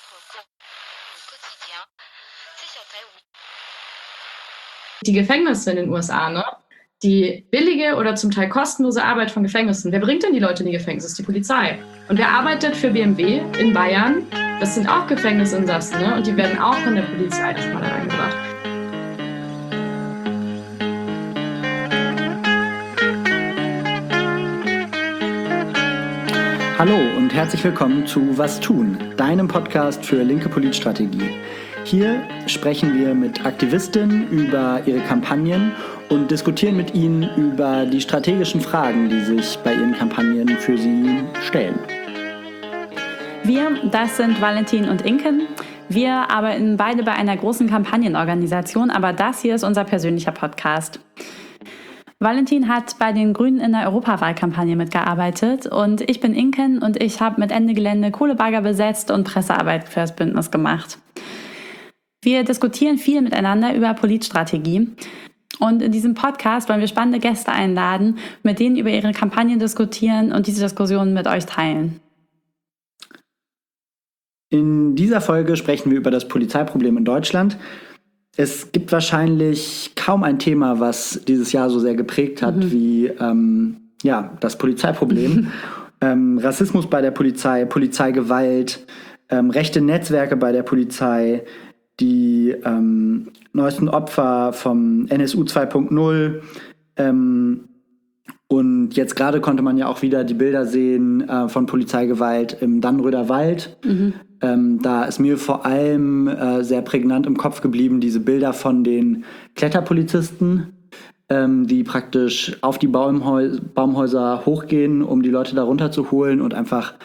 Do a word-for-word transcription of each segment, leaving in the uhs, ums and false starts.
Die Gefängnisse in den U S A, ne? Die billige oder zum Teil kostenlose Arbeit von Gefängnissen. Wer bringt denn die Leute in die Gefängnisse? Das ist die Polizei. Und wer arbeitet für B M W in Bayern? Das sind auch Gefängnisinsassen, ne? Und die werden auch von der Polizei schon mal reingebracht. Hallo und herzlich willkommen zu Was tun, deinem Podcast für linke Politstrategie. Hier sprechen wir mit Aktivistinnen über ihre Kampagnen und diskutieren mit ihnen über die strategischen Fragen, die sich bei ihren Kampagnen für sie stellen. Wir, das sind Valentin und Inken. Wir arbeiten beide bei einer großen Kampagnenorganisation, aber das hier ist unser persönlicher Podcast. Valentin hat bei den Grünen in der Europawahlkampagne mitgearbeitet und ich bin Inken und ich habe mit Ende Gelände Kohlebagger besetzt und Pressearbeit für das Bündnis gemacht. Wir diskutieren viel miteinander über Politstrategie und in diesem Podcast wollen wir spannende Gäste einladen, mit denen über ihre Kampagnen diskutieren und diese Diskussionen mit euch teilen. In dieser Folge sprechen wir über das Polizeiproblem in Deutschland. Es gibt wahrscheinlich kaum ein Thema, was dieses Jahr so sehr geprägt hat mhm. wie ähm, ja, das Polizeiproblem. ähm, Rassismus bei der Polizei, Polizeigewalt, ähm, rechte Netzwerke bei der Polizei, die ähm, neuesten Opfer vom N S U zwei Punkt null. Ähm, und jetzt gerade konnte man ja auch wieder die Bilder sehen äh, von Polizeigewalt im Dannröder Wald. Mhm. Ähm, da ist mir vor allem äh, sehr prägnant im Kopf geblieben, diese Bilder von den Kletterpolizisten, ähm, die praktisch auf die Baumhäu- Baumhäuser hochgehen, um die Leute da runterzuholen und einfach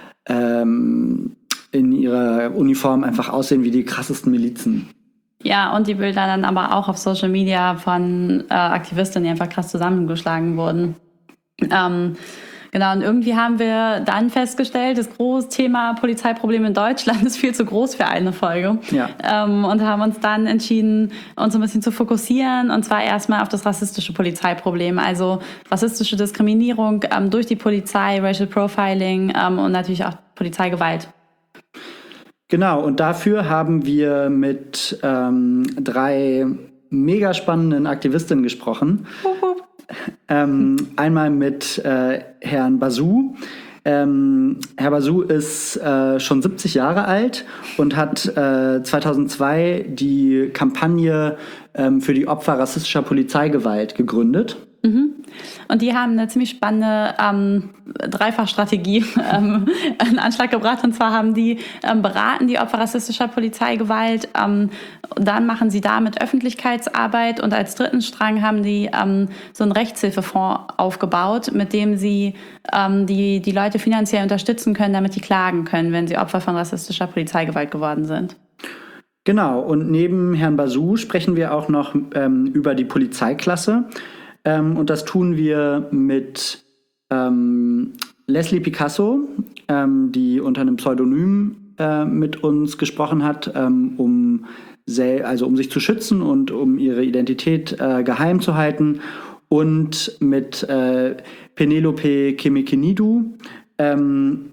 ähm, in ihrer Uniform einfach aussehen wie die krassesten Milizen. Ja, und die Bilder dann aber auch auf Social Media von äh, Aktivistinnen, die einfach krass zusammengeschlagen wurden. Ähm, Genau, und irgendwie haben wir dann festgestellt, das große Thema Polizeiproblem in Deutschland ist viel zu groß für eine Folge. Ja. Ähm, und haben uns dann entschieden, uns ein bisschen zu fokussieren, und zwar erstmal auf das rassistische Polizeiproblem, also rassistische Diskriminierung ähm, durch die Polizei, Racial Profiling ähm, und natürlich auch Polizeigewalt. Genau, und dafür haben wir mit ähm, drei mega spannenden Aktivistinnen gesprochen. Wupp, wupp. Ähm, einmal mit äh, Herrn Basu. Ähm, Herr Basu ist äh, schon siebzig Jahre alt und hat äh, zweitausendzwei die Kampagne ähm, für die Opfer rassistischer Polizeigewalt gegründet. Mhm. Und die haben eine ziemlich spannende ähm, Dreifachstrategie ähm, in Anschlag gebracht. Und zwar haben die ähm, beraten die Opfer rassistischer Polizeigewalt. Ähm, dann machen sie damit Öffentlichkeitsarbeit. Und als dritten Strang haben die ähm, so einen Rechtshilfefonds aufgebaut, mit dem sie ähm, die, die Leute finanziell unterstützen können, damit die klagen können, wenn sie Opfer von rassistischer Polizeigewalt geworden sind. Genau. Und neben Herrn Basu sprechen wir auch noch ähm, über die Polizeiklasse. Ähm, und das tun wir mit ähm, Leslie Picasso, ähm, die unter einem Pseudonym äh, mit uns gesprochen hat, ähm, um, sel- also um sich zu schützen und um ihre Identität äh, geheim zu halten. Und mit äh, Penelope Kemekinidou. Ähm,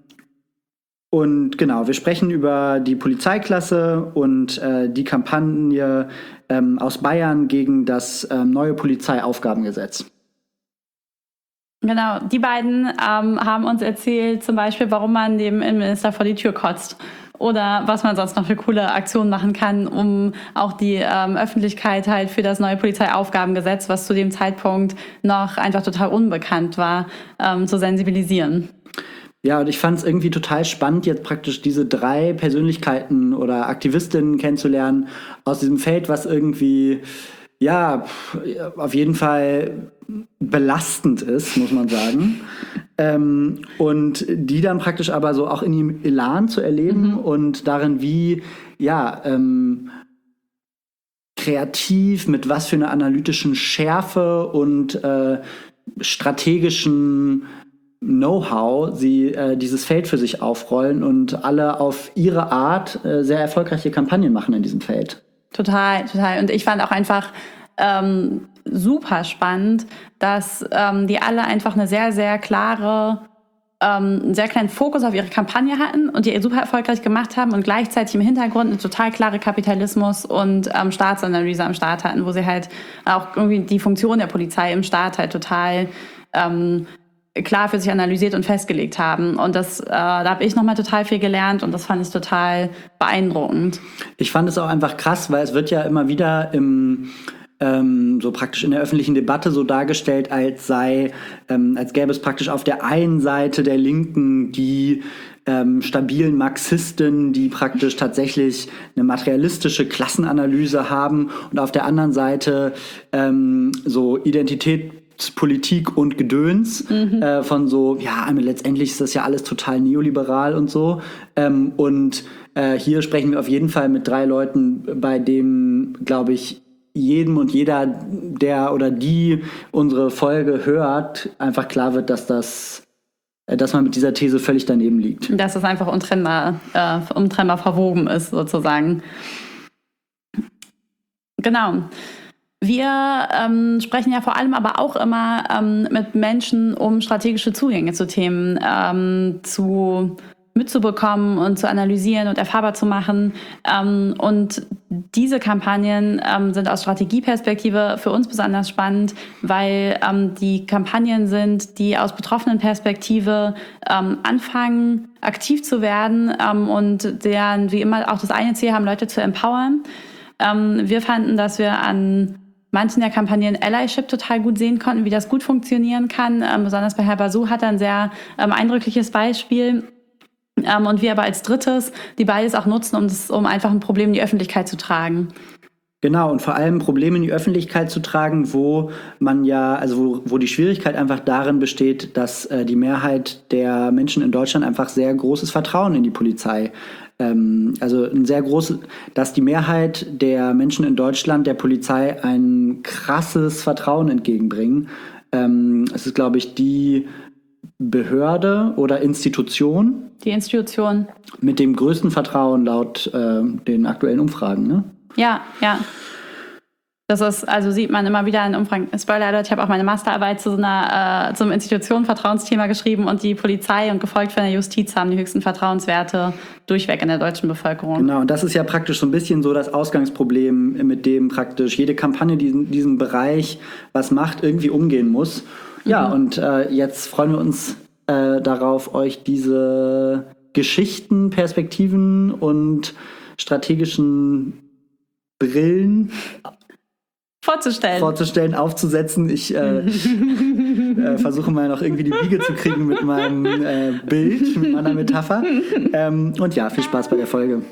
und genau, wir sprechen über die Polizeiklasse und äh, die Kampagne ähm, aus Bayern gegen das ähm, neue Polizeiaufgabengesetz. Genau, die beiden ähm, haben uns erzählt, zum Beispiel, warum man dem Innenminister vor die Tür kotzt oder was man sonst noch für coole Aktionen machen kann, um auch die ähm, Öffentlichkeit halt für das neue Polizeiaufgabengesetz, was zu dem Zeitpunkt noch einfach total unbekannt war, ähm, zu sensibilisieren. Ja, und ich fand es irgendwie total spannend, jetzt praktisch diese drei Persönlichkeiten oder Aktivistinnen kennenzulernen aus diesem Feld, was irgendwie, ja, auf jeden Fall belastend ist, muss man sagen. ähm, und die dann praktisch aber so auch in ihrem Elan zu erleben mhm. und darin, wie, ja, ähm, kreativ, mit was für einer analytischen Schärfe und äh, strategischen Know-how sie äh, dieses Feld für sich aufrollen und alle auf ihre Art äh, sehr erfolgreiche Kampagnen machen in diesem Feld. Total, total. Und ich fand auch einfach ähm, super spannend, dass ähm, die alle einfach eine sehr, sehr klare ähm, einen sehr kleinen Fokus auf ihre Kampagne hatten und die super erfolgreich gemacht haben und gleichzeitig im Hintergrund eine total klare Kapitalismus- und ähm, Staatsanalyse am Start hatten, wo sie halt auch irgendwie die Funktion der Polizei im Staat halt total ähm, klar für sich analysiert und festgelegt haben. Und das, äh, da habe ich nochmal total viel gelernt und das fand ich total beeindruckend. Ich fand es auch einfach krass, weil es wird ja immer wieder im ähm, so praktisch in der öffentlichen Debatte so dargestellt, als sei, ähm, als gäbe es praktisch auf der einen Seite der Linken die ähm, stabilen Marxisten, die praktisch tatsächlich eine materialistische Klassenanalyse haben und auf der anderen Seite ähm, so Identität Politik und Gedöns mhm. äh, von so, ja, letztendlich ist das ja alles total neoliberal und so. Ähm, und äh, hier sprechen wir auf jeden Fall mit drei Leuten, bei dem, glaube ich, jedem und jeder, der oder die unsere Folge hört, einfach klar wird, dass das, äh, dass man mit dieser These völlig daneben liegt. Dass es einfach untrennbar, äh, untrennbar verwoben ist, sozusagen. Genau. Wir ähm, sprechen ja vor allem aber auch immer ähm, mit Menschen, um strategische Zugänge zu Themen ähm, zu mitzubekommen und zu analysieren und erfahrbar zu machen. Ähm, und diese Kampagnen ähm, sind aus Strategieperspektive für uns besonders spannend, weil ähm, die Kampagnen sind, die aus betroffenen Perspektive ähm, anfangen, aktiv zu werden ähm, und deren, wie immer, auch das eine Ziel haben, Leute zu empowern. Ähm, wir fanden, dass wir an manchen der Kampagnen Allyship total gut sehen konnten, wie das gut funktionieren kann. Ähm, besonders bei Herr Basu hat er ein sehr ähm, eindrückliches Beispiel. Ähm, und wir aber als drittes die beides auch nutzen, um, das, um einfach ein Problem in die Öffentlichkeit zu tragen. Genau, und vor allem Probleme in die Öffentlichkeit zu tragen, wo man ja, also wo, wo die Schwierigkeit einfach darin besteht, dass äh, die Mehrheit der Menschen in Deutschland einfach sehr großes Vertrauen in die Polizei, ähm, also ein sehr großes, dass die Mehrheit der Menschen in Deutschland der Polizei ein krasses Vertrauen entgegenbringen. Ähm, es ist, glaube ich, die Behörde oder Institution. Die Institution. Mit dem größten Vertrauen laut äh, den aktuellen Umfragen, ne? Ja, ja. Das ist, also sieht man immer wieder in Umfragen. Spoiler Alert, ich habe auch meine Masterarbeit zu so einer, äh, zum Institutionenvertrauensthema geschrieben und die Polizei und gefolgt von der Justiz haben die höchsten Vertrauenswerte durchweg in der deutschen Bevölkerung. Genau, und das ist ja praktisch so ein bisschen so das Ausgangsproblem, mit dem praktisch jede Kampagne diesen, diesen Bereich, was macht, irgendwie umgehen muss. Ja, mhm. und äh, jetzt freuen wir uns äh, darauf, euch diese Geschichten, Perspektiven und strategischen Brillen vorzustellen, vorzustellen aufzusetzen. Ich äh, äh, versuche mal noch irgendwie die Biege zu kriegen mit meinem äh, Bild, mit meiner Metapher. Ähm, und ja, viel Spaß bei der Folge.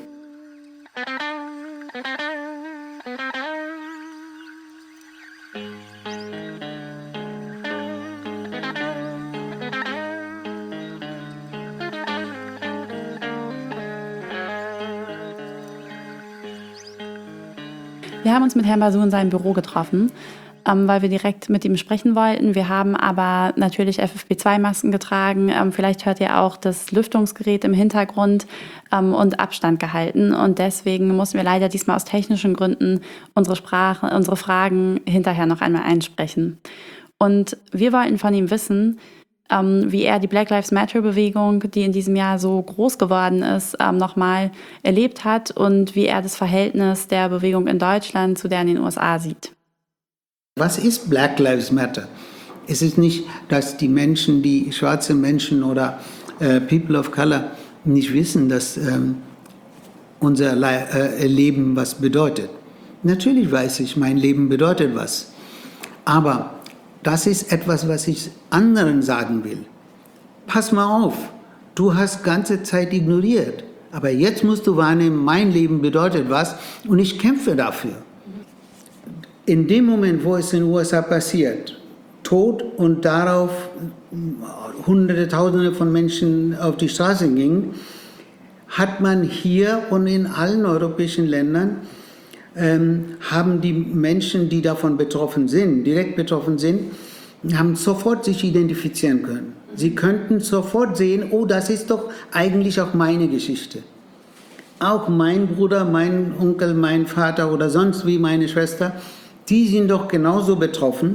Wir haben uns mit Herrn Basu in seinem Büro getroffen, ähm, weil wir direkt mit ihm sprechen wollten. Wir haben aber natürlich F F P zwei Masken getragen. Ähm, vielleicht hört ihr auch das Lüftungsgerät im Hintergrund ähm, und Abstand gehalten. Und deswegen mussten wir leider diesmal aus technischen Gründen unsere Sprache, unsere Fragen hinterher noch einmal einsprechen. Und wir wollten von ihm wissen, Ähm, wie er die Black Lives Matter-Bewegung, die in diesem Jahr so groß geworden ist, ähm, nochmal erlebt hat und wie er das Verhältnis der Bewegung in Deutschland zu der in den U S A sieht. Was ist Black Lives Matter? Es ist nicht, dass die Menschen, die schwarze Menschen oder äh, People of Color nicht wissen, dass ähm, unser Le- äh, Leben was bedeutet. Natürlich weiß ich, mein Leben bedeutet was. Aber das ist etwas, was ich anderen sagen will. Pass mal auf, du hast ganze Zeit ignoriert. Aber jetzt musst du wahrnehmen, mein Leben bedeutet was und ich kämpfe dafür. In dem Moment, wo es in den U S A passiert, Tod und darauf Hunderte, Tausende von Menschen auf die Straße gingen, hat man hier und in allen europäischen Ländern Ähm, haben die Menschen, die davon betroffen sind, direkt betroffen sind, haben sofort sich identifizieren können. Sie könnten sofort sehen, oh, das ist doch eigentlich auch meine Geschichte. Auch mein Bruder, mein Onkel, mein Vater oder sonst wie meine Schwester, die sind doch genauso betroffen.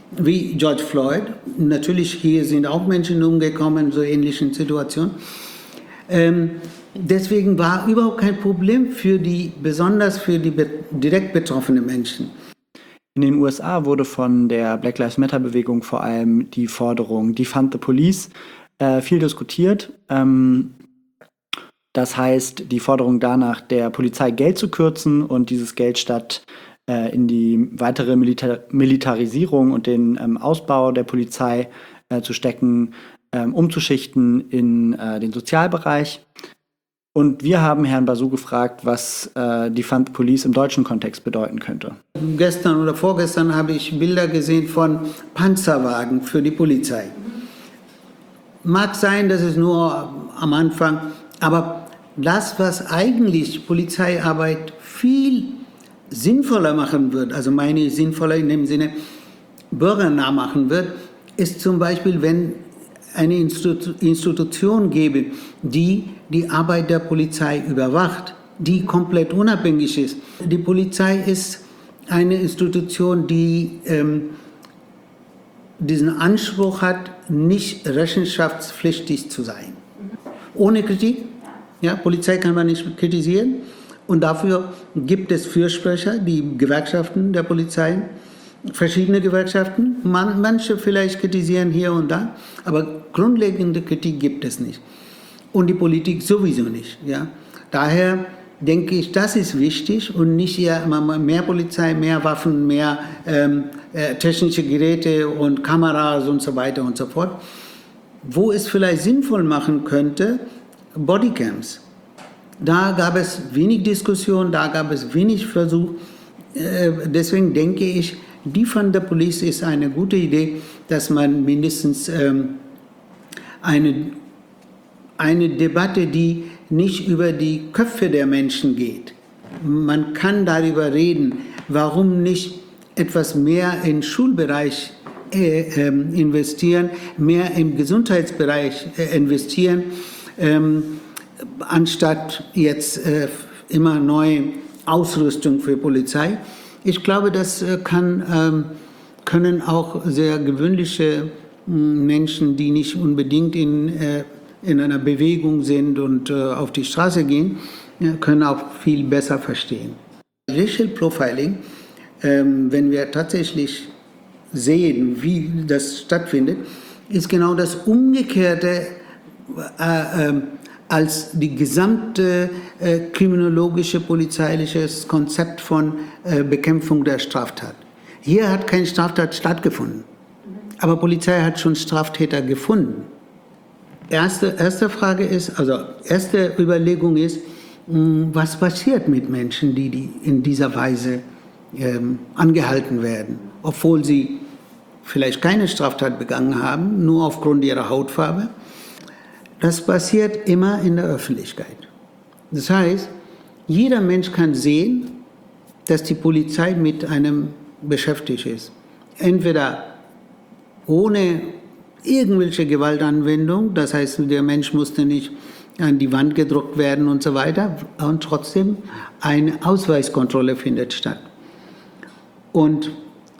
wie George Floyd. Natürlich hier sind auch Menschen umgekommen in so ähnlichen Situationen. Ähm, deswegen war überhaupt kein Problem für die, besonders für die be- direkt betroffenen Menschen. In den U S A wurde von der Black Lives Matter-Bewegung vor allem die Forderung Defund the Police äh, viel diskutiert. Ähm, das heißt, die Forderung danach, der Polizei Geld zu kürzen und dieses Geld statt äh, in die weitere Milita- Militarisierung und den ähm, Ausbau der Polizei äh, zu stecken, ähm, umzuschichten in äh, den Sozialbereich. Und wir haben Herrn Basu gefragt, was äh, Defund the Police im deutschen Kontext bedeuten könnte. Gestern oder vorgestern habe ich Bilder gesehen von Panzerwagen für die Polizei. Mag sein, dass es nur am Anfang, aber das, was eigentlich Polizeiarbeit viel sinnvoller machen wird, also meine sinnvoller in dem Sinne bürgernah machen wird, ist zum Beispiel, wenn eine Institu- Institution gäbe, die die Arbeit der Polizei überwacht, die komplett unabhängig ist. Die Polizei ist eine Institution, die ähm, diesen Anspruch hat, nicht rechenschaftspflichtig zu sein. Ohne Kritik. Ja, Polizei kann man nicht kritisieren. Und dafür gibt es Fürsprecher, die Gewerkschaften der Polizei, verschiedene Gewerkschaften. Man, manche vielleicht kritisieren hier und da, aber grundlegende Kritik gibt es nicht. Und die Politik sowieso nicht. Ja. Daher denke ich, das ist wichtig und nicht eher mehr Polizei, mehr Waffen, mehr ähm, äh, technische Geräte und Kameras und so weiter und so fort. Wo es vielleicht sinnvoll machen könnte, Bodycams. Da gab es wenig Diskussion, da gab es wenig Versuch. Äh, deswegen denke ich, Defund the Police ist eine gute Idee, dass man mindestens ähm, eine, eine Debatte, die nicht über die Köpfe der Menschen geht. Man kann darüber reden, warum nicht etwas mehr im Schulbereich äh, äh, investieren, mehr im Gesundheitsbereich äh, investieren, ähm, anstatt jetzt äh, immer neue Ausrüstung für Polizei. Ich glaube, das äh, kann, ähm, können auch sehr gewöhnliche äh, Menschen, die nicht unbedingt in, äh, in einer Bewegung sind und äh, auf die Straße gehen, ja, können auch viel besser verstehen. Racial Profiling, ähm, wenn wir tatsächlich sehen, wie das stattfindet, ist genau das Umgekehrte äh, äh, als die gesamte äh, kriminologische, polizeiliche Konzept von äh, Bekämpfung der Straftat. Hier hat keine Straftat stattgefunden, aber Polizei hat schon Straftäter gefunden. Erste, erste Frage ist, also erste Überlegung ist, mh, was passiert mit Menschen, die, die in dieser Weise ähm, angehalten werden, obwohl sie vielleicht keine Straftat begangen haben, nur aufgrund ihrer Hautfarbe. Das passiert immer in der Öffentlichkeit. Das heißt, jeder Mensch kann sehen, dass die Polizei mit einem beschäftigt ist. Entweder ohne irgendwelche Gewaltanwendung, das heißt, der Mensch musste nicht an die Wand gedruckt werden und so weiter, und trotzdem eine Ausweiskontrolle findet statt. Und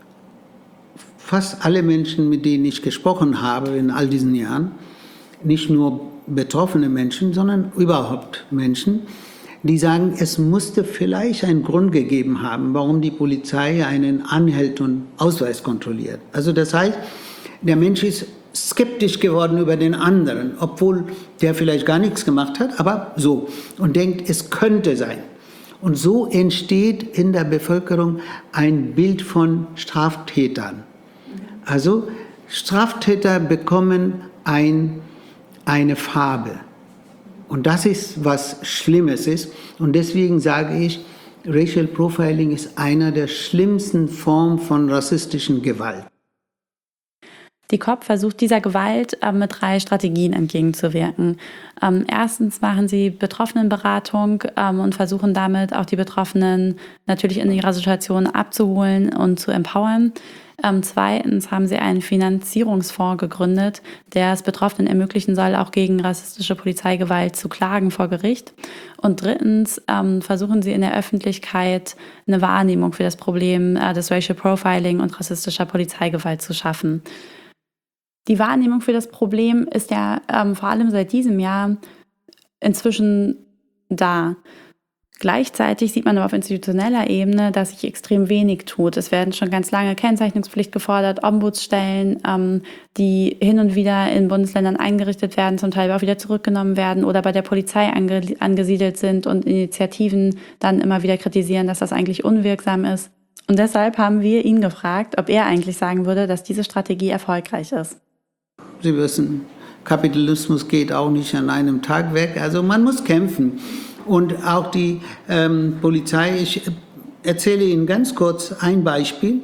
fast alle Menschen, mit denen ich gesprochen habe in all diesen Jahren, nicht nur betroffene Menschen, sondern überhaupt Menschen, die sagen, es musste vielleicht einen Grund gegeben haben, warum die Polizei einen anhält und Ausweis kontrolliert. Also das heißt, der Mensch ist skeptisch geworden über den anderen, obwohl der vielleicht gar nichts gemacht hat, aber so, und denkt, es könnte sein. Und so entsteht in der Bevölkerung ein Bild von Straftätern. Also Straftäter bekommen ein eine Farbe. Und das ist, was Schlimmes ist. Und deswegen sage ich, Racial Profiling ist einer der schlimmsten Formen von rassistischen Gewalt. Die K O P versucht dieser Gewalt äh, mit drei Strategien entgegenzuwirken. Ähm, erstens machen sie Betroffenenberatung ähm, und versuchen damit auch die Betroffenen natürlich in ihrer Situation abzuholen und zu empowern. Ähm, zweitens haben sie einen Finanzierungsfonds gegründet, der es Betroffenen ermöglichen soll, auch gegen rassistische Polizeigewalt zu klagen vor Gericht. Und drittens ähm, versuchen sie in der Öffentlichkeit eine Wahrnehmung für das Problem äh, des Racial Profiling und rassistischer Polizeigewalt zu schaffen. Die Wahrnehmung für das Problem ist ja ähm, vor allem seit diesem Jahr inzwischen da. Gleichzeitig sieht man aber auf institutioneller Ebene, dass sich extrem wenig tut. Es werden schon ganz lange Kennzeichnungspflicht gefordert, Ombudsstellen, ähm, die hin und wieder in Bundesländern eingerichtet werden, zum Teil auch wieder zurückgenommen werden oder bei der Polizei ange- angesiedelt sind und Initiativen dann immer wieder kritisieren, dass das eigentlich unwirksam ist. Und deshalb haben wir ihn gefragt, ob er eigentlich sagen würde, dass diese Strategie erfolgreich ist. Sie wissen, Kapitalismus geht auch nicht an einem Tag weg. Also man muss kämpfen. Und auch die ähm, Polizei, ich erzähle Ihnen ganz kurz ein Beispiel.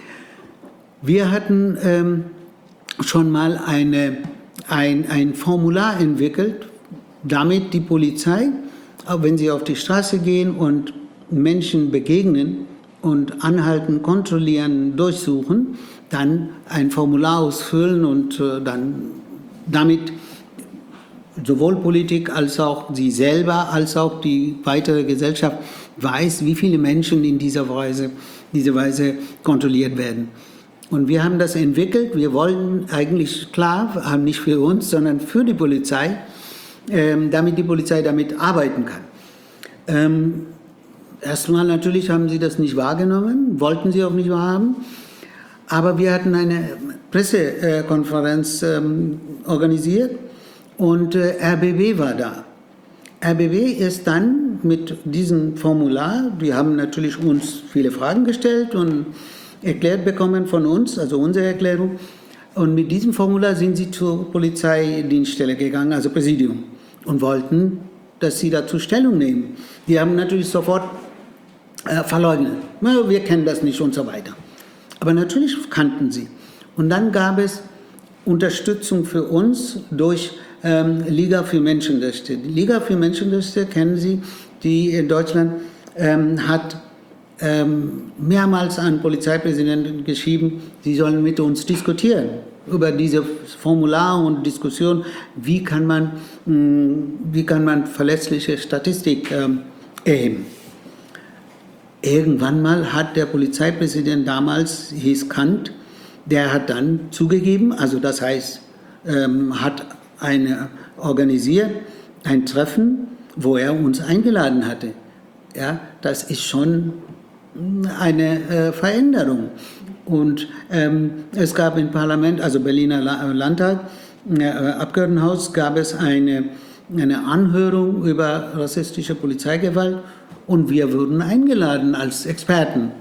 Wir hatten ähm, schon mal eine, ein, ein Formular entwickelt, damit die Polizei, auch wenn sie auf die Straße gehen und Menschen begegnen und anhalten, kontrollieren, durchsuchen, dann ein Formular ausfüllen und äh, dann damit sowohl Politik als auch sie selber, als auch die weitere Gesellschaft weiß, wie viele Menschen in dieser Weise, dieser Weise kontrolliert werden. Und wir haben das entwickelt. Wir wollen eigentlich, klar, nicht für uns, sondern für die Polizei, ähm, damit die Polizei damit arbeiten kann. Ähm, erstmal natürlich haben sie das nicht wahrgenommen, wollten sie auch nicht wahrhaben. Aber wir hatten eine Pressekonferenz ähm, organisiert. Und äh, R B B war da. R B B ist dann mit diesem Formular, die haben natürlich uns viele Fragen gestellt und erklärt bekommen von uns, also unsere Erklärung. Und mit diesem Formular sind sie zur Polizeidienststelle gegangen, also Präsidium, und wollten, dass sie dazu Stellung nehmen. Die haben natürlich sofort äh, verleugnet. Na, wir kennen das nicht und so weiter. Aber natürlich kannten sie. Und dann gab es Unterstützung für uns durch ähm, Liga für Menschenrechte. Die Liga für Menschenrechte kennen Sie, die in Deutschland ähm, hat ähm, mehrmals an Polizeipräsidenten geschrieben, sie sollen mit uns diskutieren über dieses Formular und Diskussion, wie kann man, mh, wie kann man verlässliche Statistik ähm, erheben. Irgendwann mal hat der Polizeipräsident damals, hieß Kant, der hat dann zugegeben, also das heißt, ähm, hat eine organisiert, ein Treffen, wo er uns eingeladen hatte. Ja, das ist schon eine äh, Veränderung. Und ähm, es gab im Parlament, also Berliner Landtag, äh, Abgeordnetenhaus, gab es eine, eine Anhörung über rassistische Polizeigewalt und wir wurden eingeladen als Experten.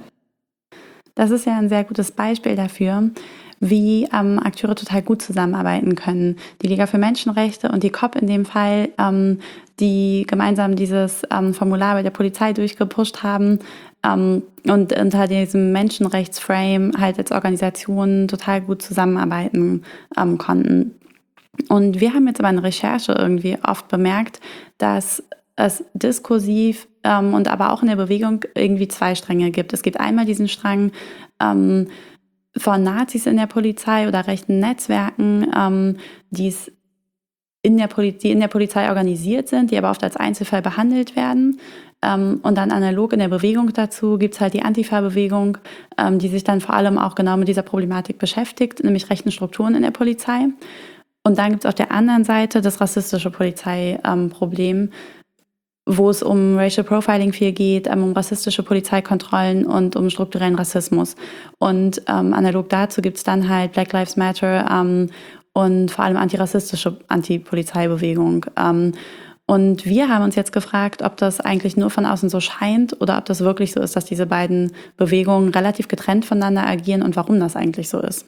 Das ist ja ein sehr gutes Beispiel dafür, wie ähm, Akteure total gut zusammenarbeiten können. Die Liga für Menschenrechte und die K O P in dem Fall, ähm, die gemeinsam dieses ähm, Formular bei der Polizei durchgepusht haben ähm, und unter diesem Menschenrechtsframe halt als Organisationen total gut zusammenarbeiten ähm, konnten. Und wir haben jetzt aber in Recherche irgendwie oft bemerkt, dass es diskursiv ähm, und aber auch in der Bewegung irgendwie zwei Stränge gibt. Es gibt einmal diesen Strang ähm, von Nazis in der Polizei oder rechten Netzwerken, ähm, die's in der Poli- die in der Polizei organisiert sind, die aber oft als Einzelfall behandelt werden. Ähm, und dann analog in der Bewegung dazu gibt es halt die Antifa-Bewegung, ähm, die sich dann vor allem auch genau mit dieser Problematik beschäftigt, nämlich rechten Strukturen in der Polizei. Und dann gibt es auf der anderen Seite das rassistische Polizeiproblem, ähm, wo es um Racial Profiling viel geht, ähm, um rassistische Polizeikontrollen und um strukturellen Rassismus. Und ähm, analog dazu gibt es dann halt Black Lives Matter ähm, und vor allem antirassistische Antipolizeibewegung. Ähm, und wir haben uns jetzt gefragt, ob das eigentlich nur von außen so scheint oder ob das wirklich so ist, dass diese beiden Bewegungen relativ getrennt voneinander agieren und warum das eigentlich so ist.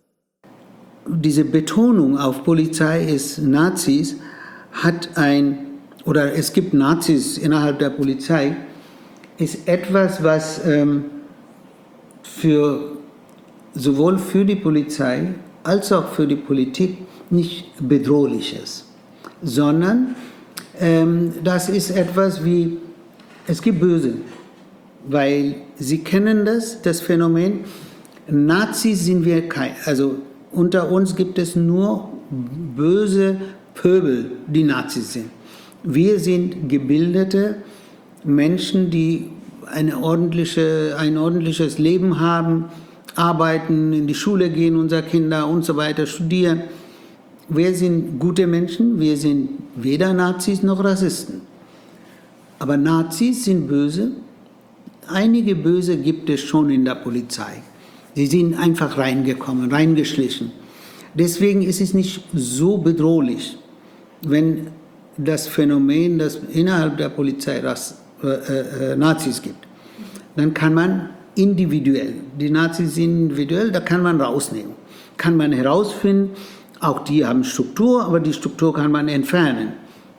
Diese Betonung auf Polizei ist Nazis hat ein oder es gibt Nazis innerhalb der Polizei, ist etwas, was ähm, für, sowohl für die Polizei als auch für die Politik nicht bedrohlich ist, sondern ähm, das ist etwas wie, es gibt Böse, weil Sie kennen das, das Phänomen, Nazis sind wir kein, also unter uns gibt es nur böse Pöbel, die Nazis sind. Wir sind gebildete Menschen, die eine ordentliche, ein ordentliches Leben haben, arbeiten, in die Schule gehen, unsere Kinder und so weiter, studieren. Wir sind gute Menschen, wir sind weder Nazis noch Rassisten. Aber Nazis sind böse. Einige Böse gibt es schon in der Polizei. Sie sind einfach reingekommen, reingeschlichen. Deswegen ist es nicht so bedrohlich, wenn das Phänomen, dass innerhalb der Polizei Rass, äh, äh, Nazis gibt. Dann kann man individuell, die Nazis sind individuell, da kann man rausnehmen. Kann man herausfinden, auch die haben Struktur, aber die Struktur kann man entfernen.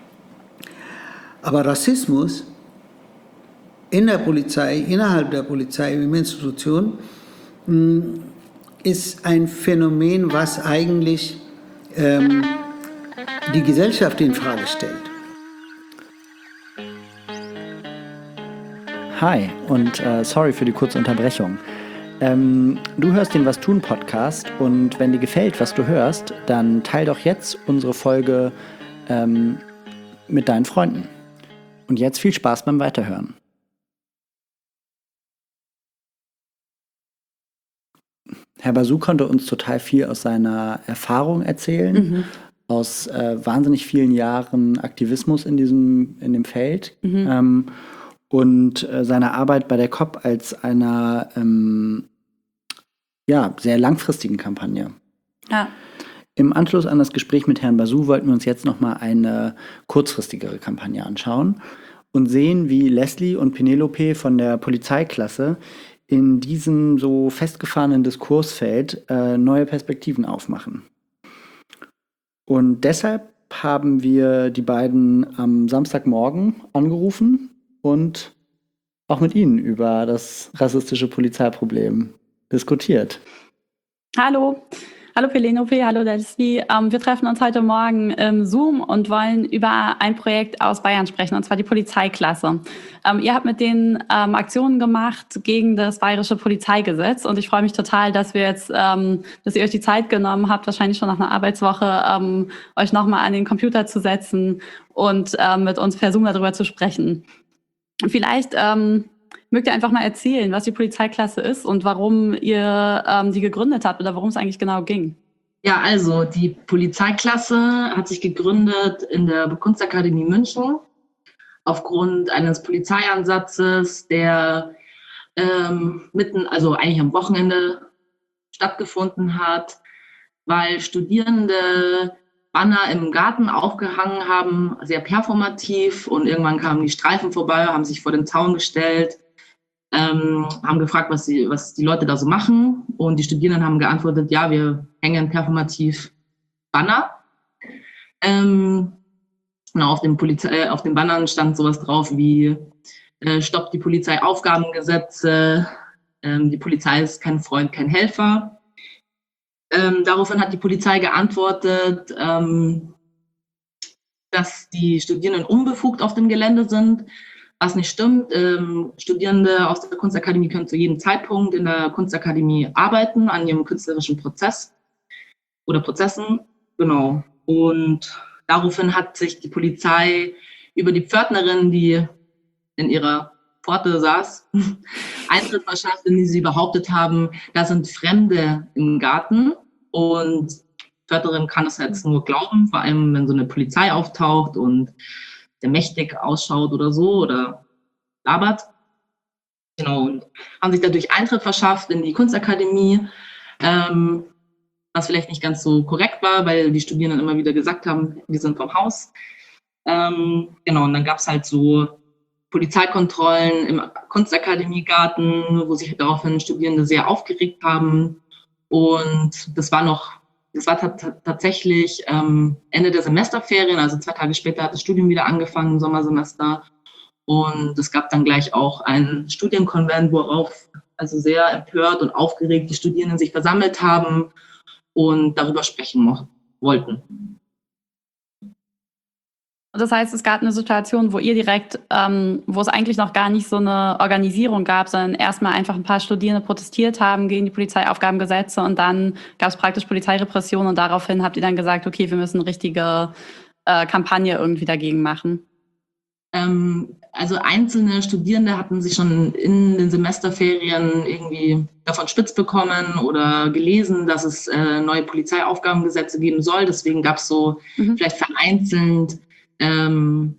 Aber Rassismus in der Polizei, innerhalb der Polizei, im Institution, ist ein Phänomen, was eigentlich ähm, die Gesellschaft in Frage stellt. Hi und äh, sorry für die kurze Unterbrechung. Ähm, du hörst den Was tun Podcast und wenn dir gefällt, was du hörst, dann teil doch jetzt unsere Folge ähm, mit deinen Freunden. Und jetzt viel Spaß beim Weiterhören. Herr Basu konnte uns total viel aus seiner Erfahrung erzählen, mhm. aus äh, wahnsinnig vielen Jahren Aktivismus in diesem in dem Feld mhm. ähm, und äh, seiner Arbeit bei der C O P als einer ähm, ja, sehr langfristigen Kampagne. Ja. Im Anschluss an das Gespräch mit Herrn Basu wollten wir uns jetzt nochmal eine kurzfristigere Kampagne anschauen und sehen, wie Leslie und Penelope von der Polizeiklasse in diesem so festgefahrenen Diskursfeld äh, neue Perspektiven aufmachen. Und deshalb haben wir die beiden am Samstagmorgen angerufen und auch mit ihnen über das rassistische Polizeiproblem diskutiert. Hallo. Hallo Penelope, hallo Leslie. Ähm, wir treffen uns heute Morgen im Zoom und wollen über ein Projekt aus Bayern sprechen, und zwar die Polizeiklasse. Ähm, ihr habt mit denen ähm, Aktionen gemacht gegen das bayerische Polizeigesetz und ich freue mich total, dass wir jetzt, ähm, dass ihr euch die Zeit genommen habt, wahrscheinlich schon nach einer Arbeitswoche, ähm, euch nochmal an den Computer zu setzen und ähm, mit uns per Zoom darüber zu sprechen. Vielleicht ähm, mögt ihr einfach mal erzählen, was die Polizeiklasse ist und warum ihr ähm, die gegründet habt oder worum es eigentlich genau ging? Ja, also die Polizeiklasse hat sich gegründet in der Kunstakademie München aufgrund eines Polizeieinsatzes, der ähm, mitten, also eigentlich am Wochenende stattgefunden hat, weil Studierende Banner im Garten aufgehangen haben, sehr performativ, und irgendwann kamen die Streifen vorbei, haben sich vor den Zaun gestellt, ähm, haben gefragt, was die, was die Leute da so machen, und die Studierenden haben geantwortet, ja, wir hängen performativ Banner. Ähm, genau, auf dem Polizei, auf den Bannern stand sowas drauf wie äh, stoppt die Polizei Aufgabengesetze, ähm, die Polizei ist kein Freund, kein Helfer. Ähm, daraufhin hat die Polizei geantwortet, ähm, dass die Studierenden unbefugt auf dem Gelände sind, was nicht stimmt. Ähm, Studierende aus der Kunstakademie können zu jedem Zeitpunkt in der Kunstakademie arbeiten, an ihrem künstlerischen Prozess oder Prozessen. Genau. Und daraufhin hat sich die Polizei über die Pförtnerin, die in ihrer Pforte saß, Eintritt verschafft, in die sie behauptet haben, da sind Fremde im Garten. Und die Pförtnerin kann es jetzt nur glauben, vor allem wenn so eine Polizei auftaucht und der mächtig ausschaut oder so oder labert. Genau, und haben sich dadurch Eintritt verschafft in die Kunstakademie, ähm, was vielleicht nicht ganz so korrekt war, weil die Studierenden immer wieder gesagt haben, wir sind vom Haus. Ähm, genau, und dann gab es halt so Polizeikontrollen im Kunstakademiegarten, wo sich daraufhin Studierende sehr aufgeregt haben. Und das war noch, das war t- tatsächlich ähm, Ende der Semesterferien, also zwei Tage später hat das Studium wieder angefangen, im Sommersemester. Und es gab dann gleich auch einen Studienkonvent, worauf also sehr empört und aufgeregt die Studierenden sich versammelt haben. und darüber sprechen mo- wollten. Das heißt, es gab eine Situation, wo ihr direkt, ähm, wo es eigentlich noch gar nicht so eine Organisierung gab, sondern erstmal einfach ein paar Studierende protestiert haben gegen die Polizeiaufgabengesetze und dann gab es praktisch Polizeirepression und daraufhin habt ihr dann gesagt, okay, wir müssen eine richtige äh, Kampagne irgendwie dagegen machen. Ähm, also einzelne Studierende hatten sich schon in den Semesterferien irgendwie davon spitz bekommen oder gelesen, dass es äh, neue Polizeiaufgabengesetze geben soll. Deswegen gab es so mhm. vielleicht vereinzelt ähm,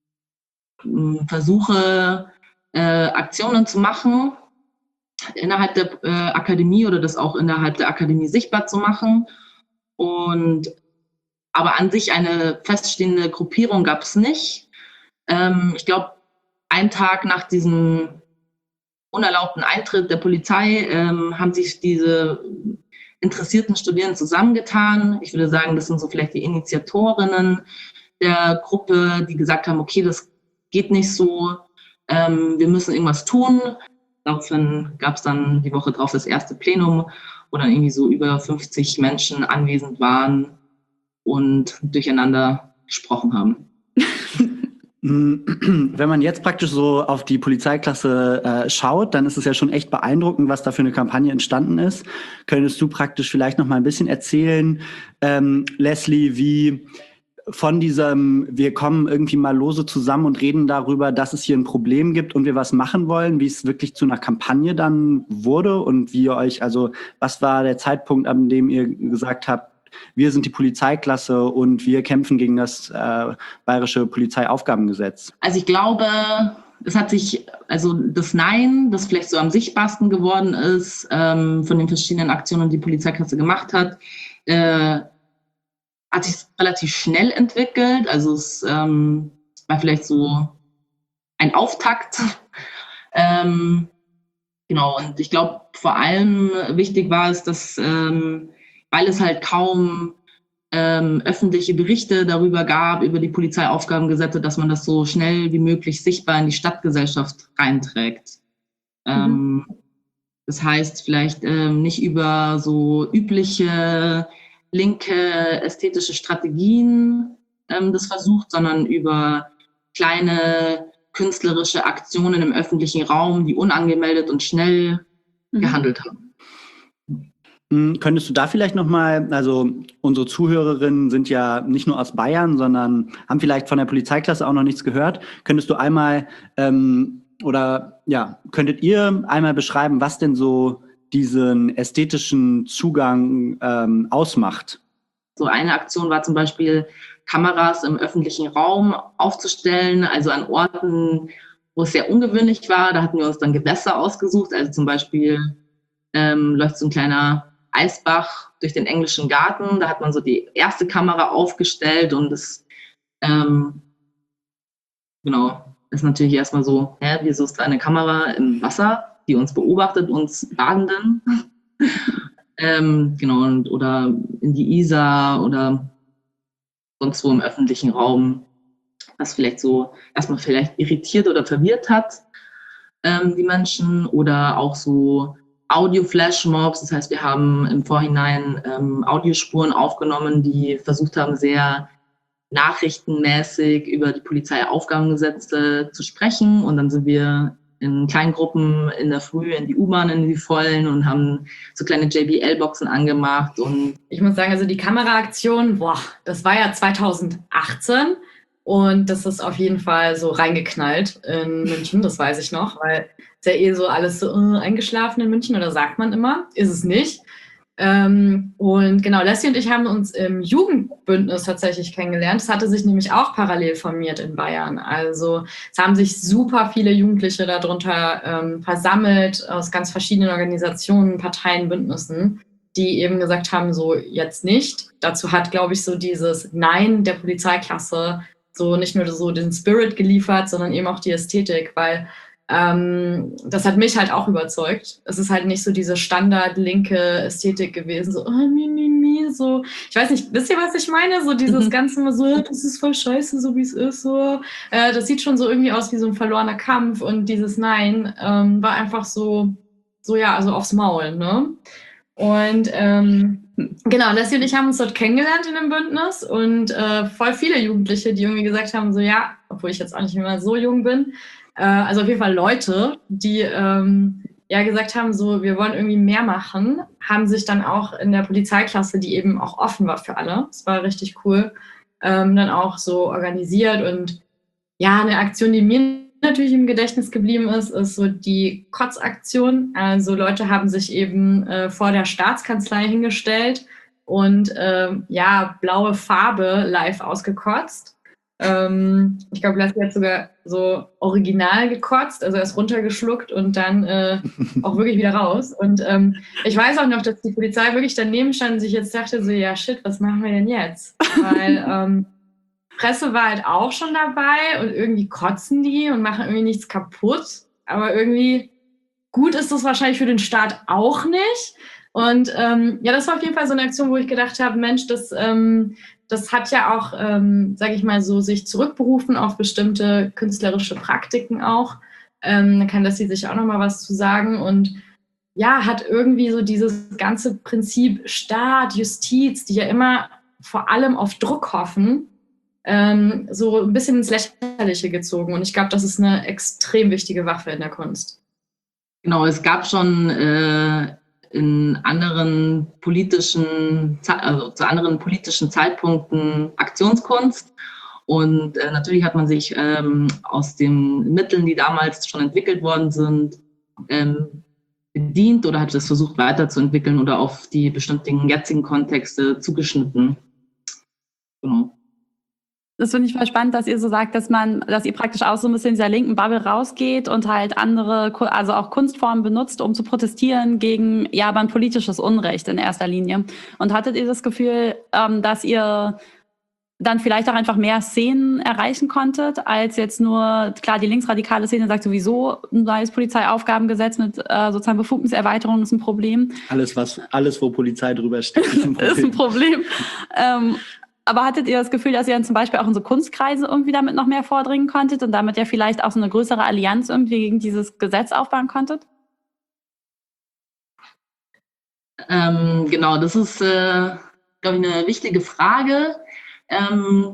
Versuche, äh, Aktionen zu machen innerhalb der äh, Akademie oder das auch innerhalb der Akademie sichtbar zu machen. Und aber an sich eine feststehende Gruppierung gab es nicht. Ähm, ich glaube, einen Tag nach diesem unerlaubten Eintritt der Polizei ähm, haben sich diese interessierten Studierenden zusammengetan. Ich würde sagen, das sind so vielleicht die Initiatorinnen der Gruppe, die gesagt haben, okay, das geht nicht so, ähm, wir müssen irgendwas tun. Daraufhin gab es dann die Woche drauf das erste Plenum, wo dann irgendwie so über fünfzig Menschen anwesend waren und durcheinander gesprochen haben. Wenn man jetzt praktisch so auf die Polizeiklasse äh, schaut, dann ist es ja schon echt beeindruckend, was da für eine Kampagne entstanden ist. Könntest du praktisch vielleicht noch mal ein bisschen erzählen, ähm, Leslie, wie von diesem, wir kommen irgendwie mal lose zusammen und reden darüber, dass es hier ein Problem gibt und wir was machen wollen, wie es wirklich zu einer Kampagne dann wurde und wie ihr euch, also was war der Zeitpunkt, an dem ihr gesagt habt, wir sind die Polizeiklasse und wir kämpfen gegen das äh, bayerische Polizeiaufgabengesetz? Also ich glaube, es hat sich, also das Nein, das vielleicht so am sichtbarsten geworden ist, ähm, von den verschiedenen Aktionen, die die Polizeiklasse gemacht hat, äh, hat sich relativ schnell entwickelt. Also es ähm, war vielleicht so ein Auftakt. ähm, genau, und ich glaube, vor allem wichtig war es, dass, ähm, weil es halt kaum ähm, öffentliche Berichte darüber gab, über die Polizeiaufgabengesetze, dass man das so schnell wie möglich sichtbar in die Stadtgesellschaft reinträgt. Mhm. Ähm, das heißt, vielleicht ähm, nicht über so übliche linke ästhetische Strategien ähm, das versucht, sondern über kleine künstlerische Aktionen im öffentlichen Raum, die unangemeldet und schnell mhm. gehandelt haben. Könntest du da vielleicht nochmal, also unsere Zuhörerinnen sind ja nicht nur aus Bayern, sondern haben vielleicht von der Polizeiklasse auch noch nichts gehört. Könntest du einmal ähm, oder ja, könntet ihr einmal beschreiben, was denn so diesen ästhetischen Zugang ähm, ausmacht? So eine Aktion war zum Beispiel, Kameras im öffentlichen Raum aufzustellen, also an Orten, wo es sehr ungewöhnlich war. Da hatten wir uns dann Gewässer ausgesucht, also zum Beispiel ähm, läuft so ein kleiner Eisbach durch den englischen Garten. Da hat man so die erste Kamera aufgestellt und das ähm, genau, ist natürlich erstmal so, hä, wieso ist da eine Kamera im Wasser, die uns beobachtet, uns Badenden? ähm, genau, und, oder in die Isar oder sonst wo im öffentlichen Raum, was vielleicht so erstmal vielleicht irritiert oder verwirrt hat, ähm, die Menschen, oder auch so Audio-Flashmobs, das heißt, wir haben im Vorhinein ähm, Audiospuren aufgenommen, die versucht haben, sehr nachrichtenmäßig über die Polizeiaufgabengesetze zu sprechen, und dann sind wir in kleinen Gruppen in der Früh in die U-Bahn, in die Vollen, und haben so kleine J B L-Boxen angemacht. Und ich muss sagen, also die Kameraaktion, boah, das war ja zweitausendachtzehn und das ist auf jeden Fall so reingeknallt in München, das weiß ich noch, weil es ja eh so alles so uh, eingeschlafen in München, oder sagt man immer, ist es nicht. Ähm, und genau, Leslie und ich haben uns im Jugendbündnis tatsächlich kennengelernt. Das hatte sich nämlich auch parallel formiert in Bayern. Also es haben sich super viele Jugendliche darunter ähm, versammelt aus ganz verschiedenen Organisationen, Parteien, Bündnissen, die eben gesagt haben, so jetzt nicht. Dazu hat, glaube ich, so dieses Nein der Polizeiklasse so nicht nur so den Spirit geliefert, sondern eben auch die Ästhetik, weil Ähm, das hat mich halt auch überzeugt. Es ist halt nicht so diese standard-linke Ästhetik gewesen, so, oh, mi, mi, mi, so. Ich weiß nicht, wisst ihr, was ich meine? So dieses mhm. Ganze mal so, das ist voll scheiße, so wie es ist, so. Äh, das sieht schon so irgendwie aus wie so ein verlorener Kampf, und dieses Nein ähm, war einfach so, so, ja, also aufs Maul, ne? Und ähm, Genau, Leslie und ich haben uns dort kennengelernt in dem Bündnis und äh, voll viele Jugendliche, die irgendwie gesagt haben, so ja, obwohl ich jetzt auch nicht mehr so jung bin, äh, also auf jeden Fall Leute, die ähm, ja gesagt haben, so wir wollen irgendwie mehr machen, haben sich dann auch in der Polizeiklasse, die eben auch offen war für alle, das war richtig cool, ähm, dann auch so organisiert. Und ja, eine Aktion, die mir natürlich im Gedächtnis geblieben ist, ist so die Kotzaktion. Also Leute haben sich eben äh, vor der Staatskanzlei hingestellt und äh, ja, blaue Farbe live ausgekotzt. Ähm, ich glaube, Lassie hat sogar so original gekotzt, also erst runtergeschluckt und dann äh, auch wirklich wieder raus. Und ähm, ich weiß auch noch, dass die Polizei wirklich daneben stand und sich jetzt dachte so, ja shit, was machen wir denn jetzt? Weil ähm, Presse war halt auch schon dabei und irgendwie kotzen die und machen irgendwie nichts kaputt. Aber irgendwie gut ist das wahrscheinlich für den Staat auch nicht. Und ähm, ja, das war auf jeden Fall so eine Aktion, wo ich gedacht habe, Mensch, das, ähm, das hat ja auch, ähm, sage ich mal so, sich zurückberufen auf bestimmte künstlerische Praktiken auch. Ähm, dann kann das sie sich auch nochmal was zu sagen. Und ja, hat irgendwie so dieses ganze Prinzip Staat, Justiz, die ja immer vor allem auf Druck hoffen, ähm, so ein bisschen ins Lächerliche gezogen. Und ich glaube, das ist eine extrem wichtige Waffe in der Kunst. Genau, es gab schon äh, in anderen politischen, also zu anderen politischen Zeitpunkten Aktionskunst. Und äh, natürlich hat man sich ähm, aus den Mitteln, die damals schon entwickelt worden sind, ähm, bedient oder hat es versucht weiterzuentwickeln oder auf die bestimmten jetzigen Kontexte zugeschnitten. Genau. Das finde ich voll spannend, dass ihr so sagt, dass man, dass ihr praktisch auch so ein bisschen in dieser linken Bubble rausgeht und halt andere, also auch Kunstformen benutzt, um zu protestieren gegen, ja, aber ein politisches Unrecht in erster Linie. Und hattet ihr das Gefühl, ähm, dass ihr dann vielleicht auch einfach mehr Szenen erreichen konntet, als jetzt nur, klar, die linksradikale Szene sagt sowieso, ein neues Polizeiaufgabengesetz mit äh, sozusagen Befugniserweiterung ist ein Problem. Alles, was, alles, wo Polizei drüber steht, ist ein Problem. ist ein Problem. ähm, Aber hattet ihr das Gefühl, dass ihr dann zum Beispiel auch in so Kunstkreise irgendwie damit noch mehr vordringen konntet und damit ja vielleicht auch so eine größere Allianz irgendwie gegen dieses Gesetz aufbauen konntet? Ähm, genau, das ist, äh, glaube ich, eine wichtige Frage. Ähm,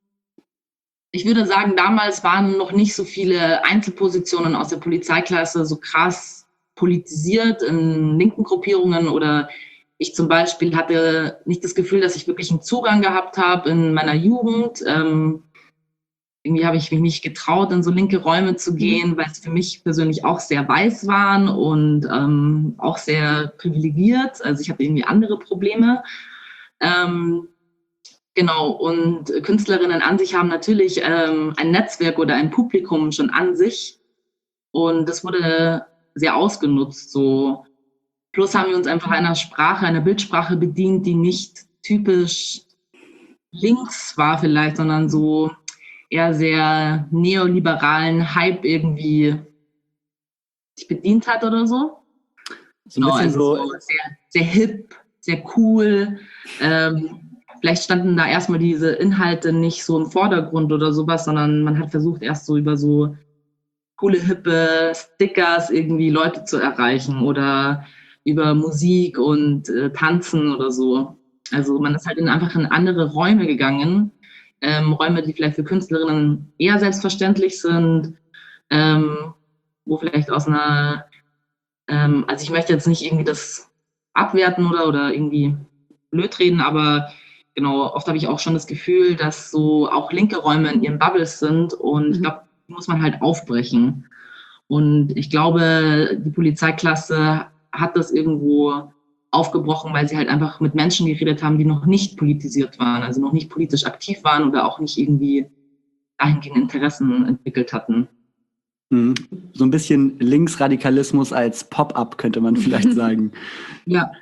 ich würde sagen, damals waren noch nicht so viele Einzelpositionen aus der Polizeiklasse so krass politisiert in linken Gruppierungen oder ich zum Beispiel hatte nicht das Gefühl, dass ich wirklich einen Zugang gehabt habe in meiner Jugend. Ähm, irgendwie habe ich mich nicht getraut, in so linke Räume zu gehen, weil es für mich persönlich auch sehr weiß waren und ähm, auch sehr privilegiert. Also ich hatte irgendwie andere Probleme. Ähm, genau, und Künstlerinnen an sich haben natürlich ähm, ein Netzwerk oder ein Publikum schon an sich. Und das wurde sehr ausgenutzt, so. Plus haben wir uns einfach einer Sprache, einer Bildsprache bedient, die nicht typisch links war vielleicht, sondern so eher sehr neoliberalen Hype irgendwie sich bedient hat oder so. So ein bisschen also so so sehr, sehr hip, sehr cool. Ähm, vielleicht standen da erstmal diese Inhalte nicht so im Vordergrund oder sowas, sondern man hat versucht, erst so über so coole, hippe Stickers irgendwie Leute zu erreichen oder über Musik und äh, Tanzen oder so. Also man ist halt in, einfach in andere Räume gegangen, ähm, Räume, die vielleicht für Künstlerinnen eher selbstverständlich sind, ähm, wo vielleicht aus einer, ähm, also ich möchte jetzt nicht irgendwie das abwerten oder, oder irgendwie blöd reden, aber genau, oft habe ich auch schon das Gefühl, dass so auch linke Räume in ihren Bubbles sind und mhm. ich glaube, die muss man halt aufbrechen. Und ich glaube, die Polizeiklasse hat das irgendwo aufgebrochen, weil sie halt einfach mit Menschen geredet haben, die noch nicht politisiert waren, also noch nicht politisch aktiv waren oder auch nicht irgendwie dahingehend Interessen entwickelt hatten. So ein bisschen Linksradikalismus als Pop-up, könnte man vielleicht sagen. Ja.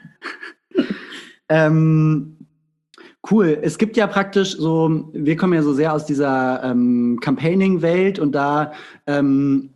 ähm, cool. Es gibt ja praktisch so, wir kommen ja so sehr aus dieser ähm, Campaigning-Welt und da ähm,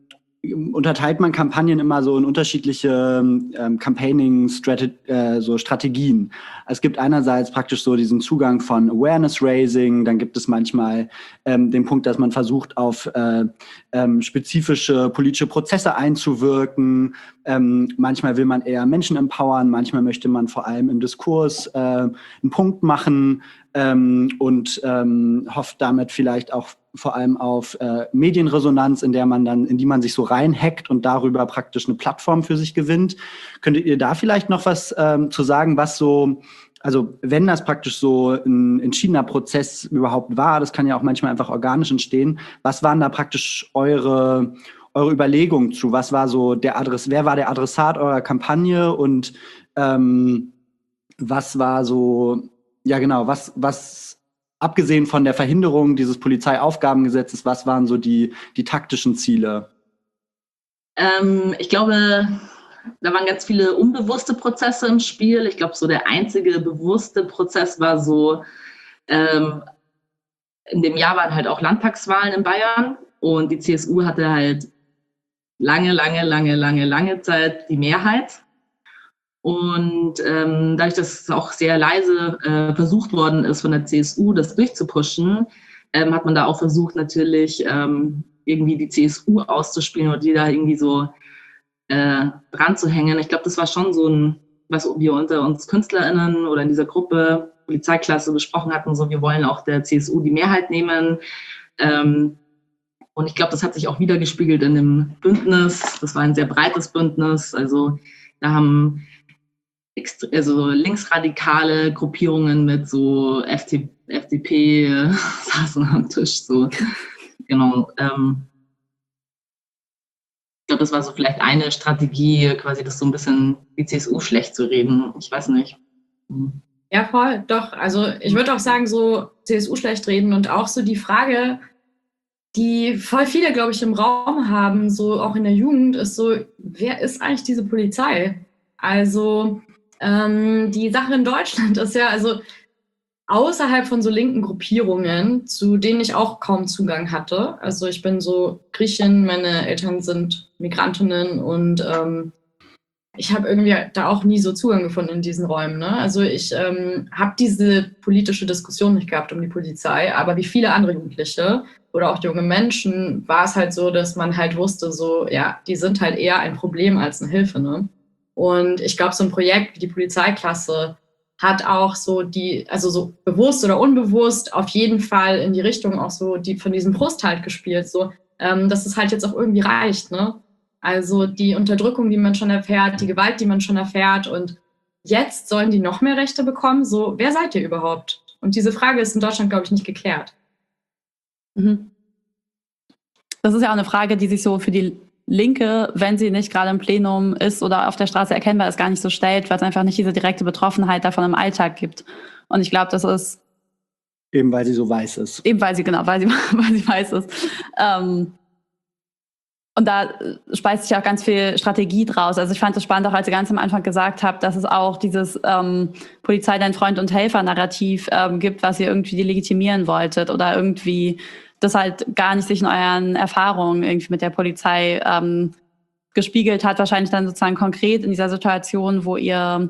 unterteilt man Kampagnen immer so in unterschiedliche ähm, Campaigning-Strategien. Äh, so Strategien. Es gibt einerseits praktisch so diesen Zugang von Awareness-Raising, dann gibt es manchmal ähm, den Punkt, dass man versucht, auf äh, ähm, spezifische politische Prozesse einzuwirken. Ähm, manchmal will man eher Menschen empowern, manchmal möchte man vor allem im Diskurs äh, einen Punkt machen ähm, und ähm, hofft damit vielleicht auch vor allem auf äh, Medienresonanz, in der man dann, in die man sich so reinhackt und darüber praktisch eine Plattform für sich gewinnt. Könntet ihr da vielleicht noch was ähm, zu sagen, was so, also wenn das praktisch so ein entschiedener Prozess überhaupt war, das kann ja auch manchmal einfach organisch entstehen, was waren da praktisch eure, eure Überlegungen zu? Was war so der Adress, wer war der Adressat eurer Kampagne und ähm, was war so, ja genau, was, was abgesehen von der Verhinderung dieses Polizeiaufgabengesetzes, was waren so die, die taktischen Ziele? Ähm, ich glaube, da waren ganz viele unbewusste Prozesse im Spiel. Ich glaube, so der einzige bewusste Prozess war so, ähm, in dem Jahr waren halt auch Landtagswahlen in Bayern und die C S U hatte halt lange, lange, lange, lange, lange Zeit die Mehrheit. Und ähm, dadurch, dass es auch sehr leise äh, versucht worden ist von der C S U, das durchzupushen, ähm, hat man da auch versucht, natürlich ähm, irgendwie die C S U auszuspielen oder die da irgendwie so äh, dran zu hängen. Ich glaube, das war schon so ein, was wir unter uns KünstlerInnen oder in dieser Gruppe Polizeiklasse besprochen hatten, so wir wollen auch der C S U die Mehrheit nehmen. Ähm, und ich glaube, das hat sich auch wiedergespiegelt in dem Bündnis. Das war ein sehr breites Bündnis. Also da haben also linksradikale Gruppierungen mit so F D P äh, saßen am Tisch. So. Genau. Ähm, ich glaube, das war so vielleicht eine Strategie, quasi das so ein bisschen die C S U schlecht zu reden. Ich weiß nicht. Hm. Ja, voll, doch. Also ich würde auch sagen, so C S U schlecht reden und auch so die Frage, die voll viele, glaube ich, im Raum haben, so auch in der Jugend, ist so, wer ist eigentlich diese Polizei? Also ähm, die Sache in Deutschland ist ja, also außerhalb von so linken Gruppierungen, zu denen ich auch kaum Zugang hatte. Also ich bin so Griechin, meine Eltern sind Migrantinnen und ähm, ich habe irgendwie da auch nie so Zugang gefunden in diesen Räumen. Ne? Also ich ähm, habe diese politische Diskussion nicht gehabt um die Polizei, aber wie viele andere Jugendliche oder auch junge Menschen war es halt so, dass man halt wusste, so ja, die sind halt eher ein Problem als eine Hilfe. Ne? Und ich glaube, so ein Projekt wie die Polizeiklasse hat auch so die, also so bewusst oder unbewusst auf jeden Fall in die Richtung auch so die von diesem Brust halt gespielt, so ähm, dass es halt jetzt auch irgendwie reicht, ne? Also die Unterdrückung, die man schon erfährt, die Gewalt, die man schon erfährt und jetzt sollen die noch mehr Rechte bekommen, so wer seid ihr überhaupt? Und diese Frage ist in Deutschland, glaube ich, nicht geklärt. Mhm. Das ist ja auch eine Frage, die sich so für die Linke, wenn sie nicht gerade im Plenum ist oder auf der Straße erkennbar ist, gar nicht so stellt, weil es einfach nicht diese direkte Betroffenheit davon im Alltag gibt. Und ich glaube, das ist eben weil sie so weiß ist. Eben weil sie, genau, weil sie, weil sie weiß ist. Ähm, und da speist sich auch ganz viel Strategie draus. Also ich fand es spannend, auch als ihr ganz am Anfang gesagt habt, dass es auch dieses ähm, Polizei dein Freund und Helfer-Narrativ ähm, gibt, was ihr irgendwie legitimieren wolltet oder irgendwie das halt gar nicht sich in euren Erfahrungen irgendwie mit der Polizei ähm, gespiegelt hat, wahrscheinlich dann sozusagen konkret in dieser Situation, wo ihr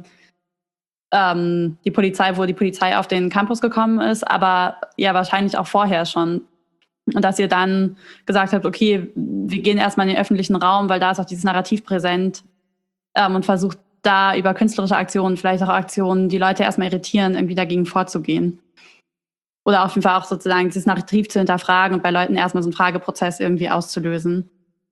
ähm, die Polizei, wo die Polizei auf den Campus gekommen ist, aber ja wahrscheinlich auch vorher schon. Und dass ihr dann gesagt habt, okay, wir gehen erstmal in den öffentlichen Raum, weil da ist auch dieses Narrativ präsent ähm, und versucht da über künstlerische Aktionen, vielleicht auch Aktionen, die Leute erstmal irritieren, irgendwie dagegen vorzugehen. Oder auf jeden Fall auch sozusagen dieses Narrativ zu hinterfragen und bei Leuten erstmal so einen Frageprozess irgendwie auszulösen.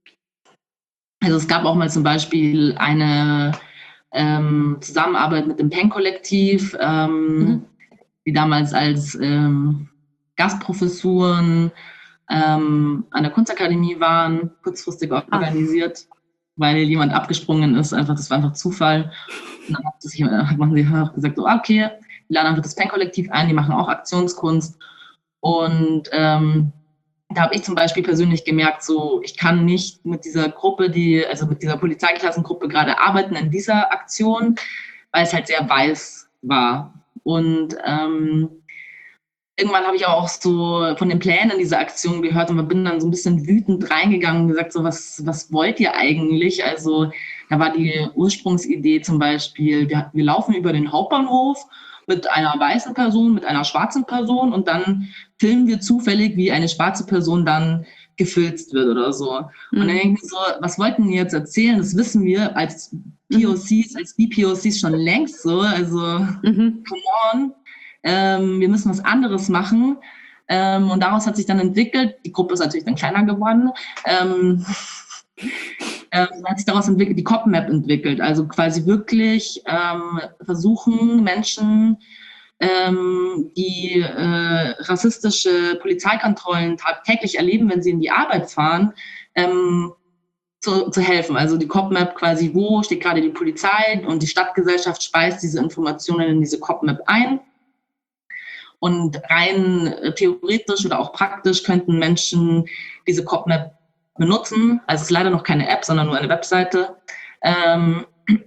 Also es gab auch mal zum Beispiel eine ähm, Zusammenarbeit mit dem Pen-Kollektiv, ähm, mhm. die damals als ähm, Gastprofessuren ähm, an der Kunstakademie waren, kurzfristig organisiert, ah. weil jemand abgesprungen ist. Einfach, das war einfach Zufall. Und dann hat, das, hat man sich auch gesagt, so, okay, wir laden einfach das Pen-Kollektiv ein, die machen auch Aktionskunst. Und ähm, da habe ich zum Beispiel persönlich gemerkt, so ich kann nicht mit dieser Gruppe, die, also mit dieser Polizeiklassengruppe gerade arbeiten in dieser Aktion, weil es halt sehr weiß war. Und ähm, irgendwann habe ich auch so von den Plänen dieser Aktion gehört und bin dann so ein bisschen wütend reingegangen und gesagt, so was, was wollt ihr eigentlich? Also da war die Ursprungsidee zum Beispiel, wir, wir laufen über den Hauptbahnhof mit einer weißen Person, mit einer schwarzen Person und dann filmen wir zufällig, wie eine schwarze Person dann gefilzt wird oder so. Mhm. Und dann denke ich so, was wollten die jetzt erzählen? Das wissen wir als P O Cs, als B P O Cs schon längst so. Also, mhm. come on. Ähm, wir müssen was anderes machen. Ähm, und daraus hat sich dann entwickelt, die Gruppe ist natürlich dann kleiner geworden, ähm, ähm, hat sich daraus entwickelt, die Cop-Map entwickelt. Also quasi wirklich ähm, versuchen, Menschen, ähm, die äh, rassistische Polizeikontrollen tagtäglich erleben, wenn sie in die Arbeit fahren, ähm, zu, zu helfen. Also die Cop-Map quasi, wo steht gerade die Polizei und die Stadtgesellschaft speist diese Informationen in diese Cop-Map ein. Und rein äh, theoretisch oder auch praktisch könnten Menschen diese Cop-Map benutzen. Also es ist leider noch keine App, sondern nur eine Webseite. Ähm,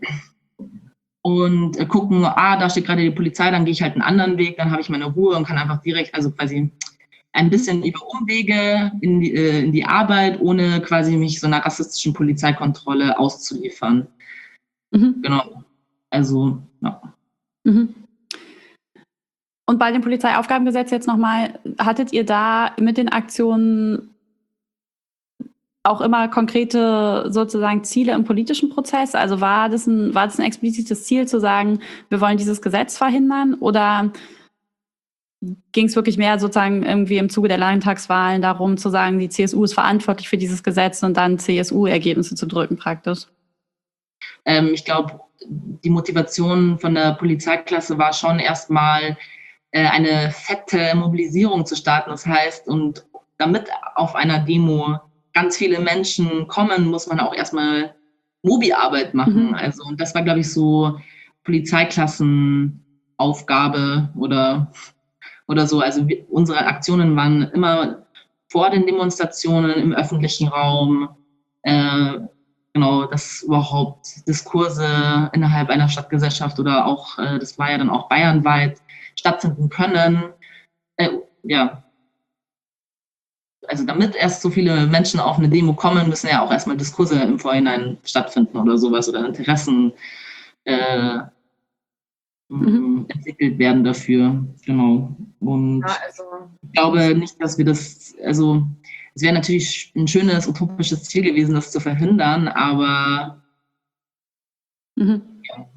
und äh, gucken, ah, da steht gerade die Polizei, dann gehe ich halt einen anderen Weg, dann habe ich meine Ruhe und kann einfach direkt, also quasi ein bisschen über Umwege in die, äh, in die Arbeit, ohne quasi mich so einer rassistischen Polizeikontrolle auszuliefern. Mhm. Genau. Also, ja. Mhm. Und bei dem Polizeiaufgabengesetz jetzt nochmal, hattet ihr da mit den Aktionen auch immer konkrete sozusagen Ziele im politischen Prozess? Also war das ein, war das ein explizites Ziel zu sagen, wir wollen dieses Gesetz verhindern? Oder ging es wirklich mehr sozusagen irgendwie im Zuge der Landtagswahlen darum zu sagen, die C S U ist verantwortlich für dieses Gesetz und dann C S U-Ergebnisse zu drücken praktisch? Ähm, ich glaube, die Motivation von der Polizeiklasse war schon erstmal eine fette Mobilisierung zu starten. Das heißt, und damit auf einer Demo ganz viele Menschen kommen, muss man auch erstmal Mobi-Arbeit machen. Mhm. Also, und das war, glaube ich, so Polizeiklassenaufgabe oder, oder so. Also wir, unsere Aktionen waren immer vor den Demonstrationen im öffentlichen Raum, äh, genau, dass überhaupt Diskurse innerhalb einer Stadtgesellschaft oder auch, äh, das war ja dann auch bayernweit, stattfinden können. Äh, ja. Also damit erst so viele Menschen auf eine Demo kommen, müssen ja auch erstmal Diskurse im Vorhinein stattfinden oder sowas oder Interessen äh, mhm. entwickelt werden dafür. Genau. Und ja, also, ich glaube nicht, dass wir das, also es wäre natürlich ein schönes utopisches Ziel gewesen, das zu verhindern, aber mhm. ja.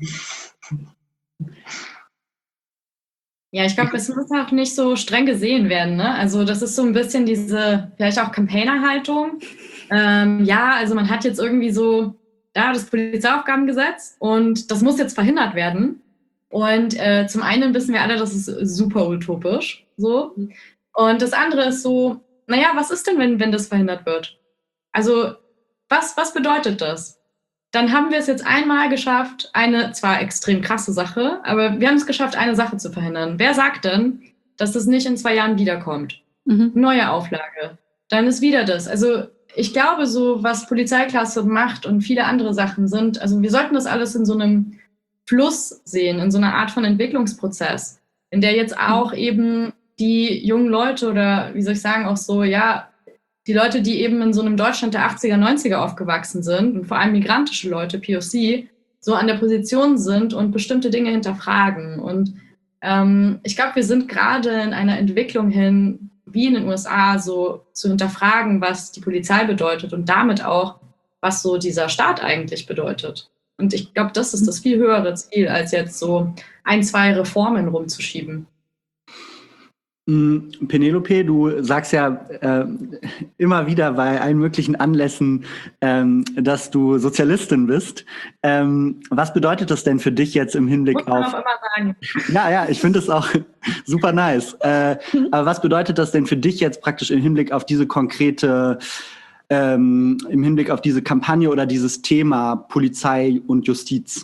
Ja, ich glaube, es muss auch nicht so streng gesehen werden, ne? Also das ist so ein bisschen diese, vielleicht auch Campaigner-Haltung. Ähm, ja, also man hat jetzt irgendwie so, ja, das Polizeiaufgabengesetz und das muss jetzt verhindert werden. Und äh, zum einen wissen wir alle, das ist super utopisch, so. Und das andere ist so, naja, was ist denn, wenn, wenn das verhindert wird? Also was, was bedeutet das? Dann haben wir es jetzt einmal geschafft, eine zwar extrem krasse Sache, aber wir haben es geschafft, eine Sache zu verhindern. Wer sagt denn, dass das nicht in zwei Jahren wiederkommt? Mhm. Neue Auflage. Dann ist wieder das. Also ich glaube, so was Polizeiklasse macht und viele andere Sachen sind, also wir sollten das alles in so einem Fluss sehen, in so einer Art von Entwicklungsprozess, in der jetzt auch eben die jungen Leute oder wie soll ich sagen, auch so, ja, die Leute, die eben in so einem Deutschland der achtziger, neunziger aufgewachsen sind und vor allem migrantische Leute, P O C, so an der Position sind und bestimmte Dinge hinterfragen. Und ähm, ich glaube, wir sind gerade in einer Entwicklung hin, wie in den U S A, so zu hinterfragen, was die Polizei bedeutet und damit auch, was so dieser Staat eigentlich bedeutet. Und ich glaube, das ist das viel höhere Ziel, als jetzt so ein, zwei Reformen rumzuschieben. Penelope, du sagst ja äh, immer wieder bei allen möglichen Anlässen, ähm, dass du Sozialistin bist. Ähm, was bedeutet das denn für dich jetzt im Hinblick Muss man auf... Auch immer sagen. Ja, ja, ich finde es auch super nice. Äh, aber was bedeutet das denn für dich jetzt praktisch im Hinblick auf diese konkrete, ähm, im Hinblick auf diese Kampagne oder dieses Thema Polizei und Justiz?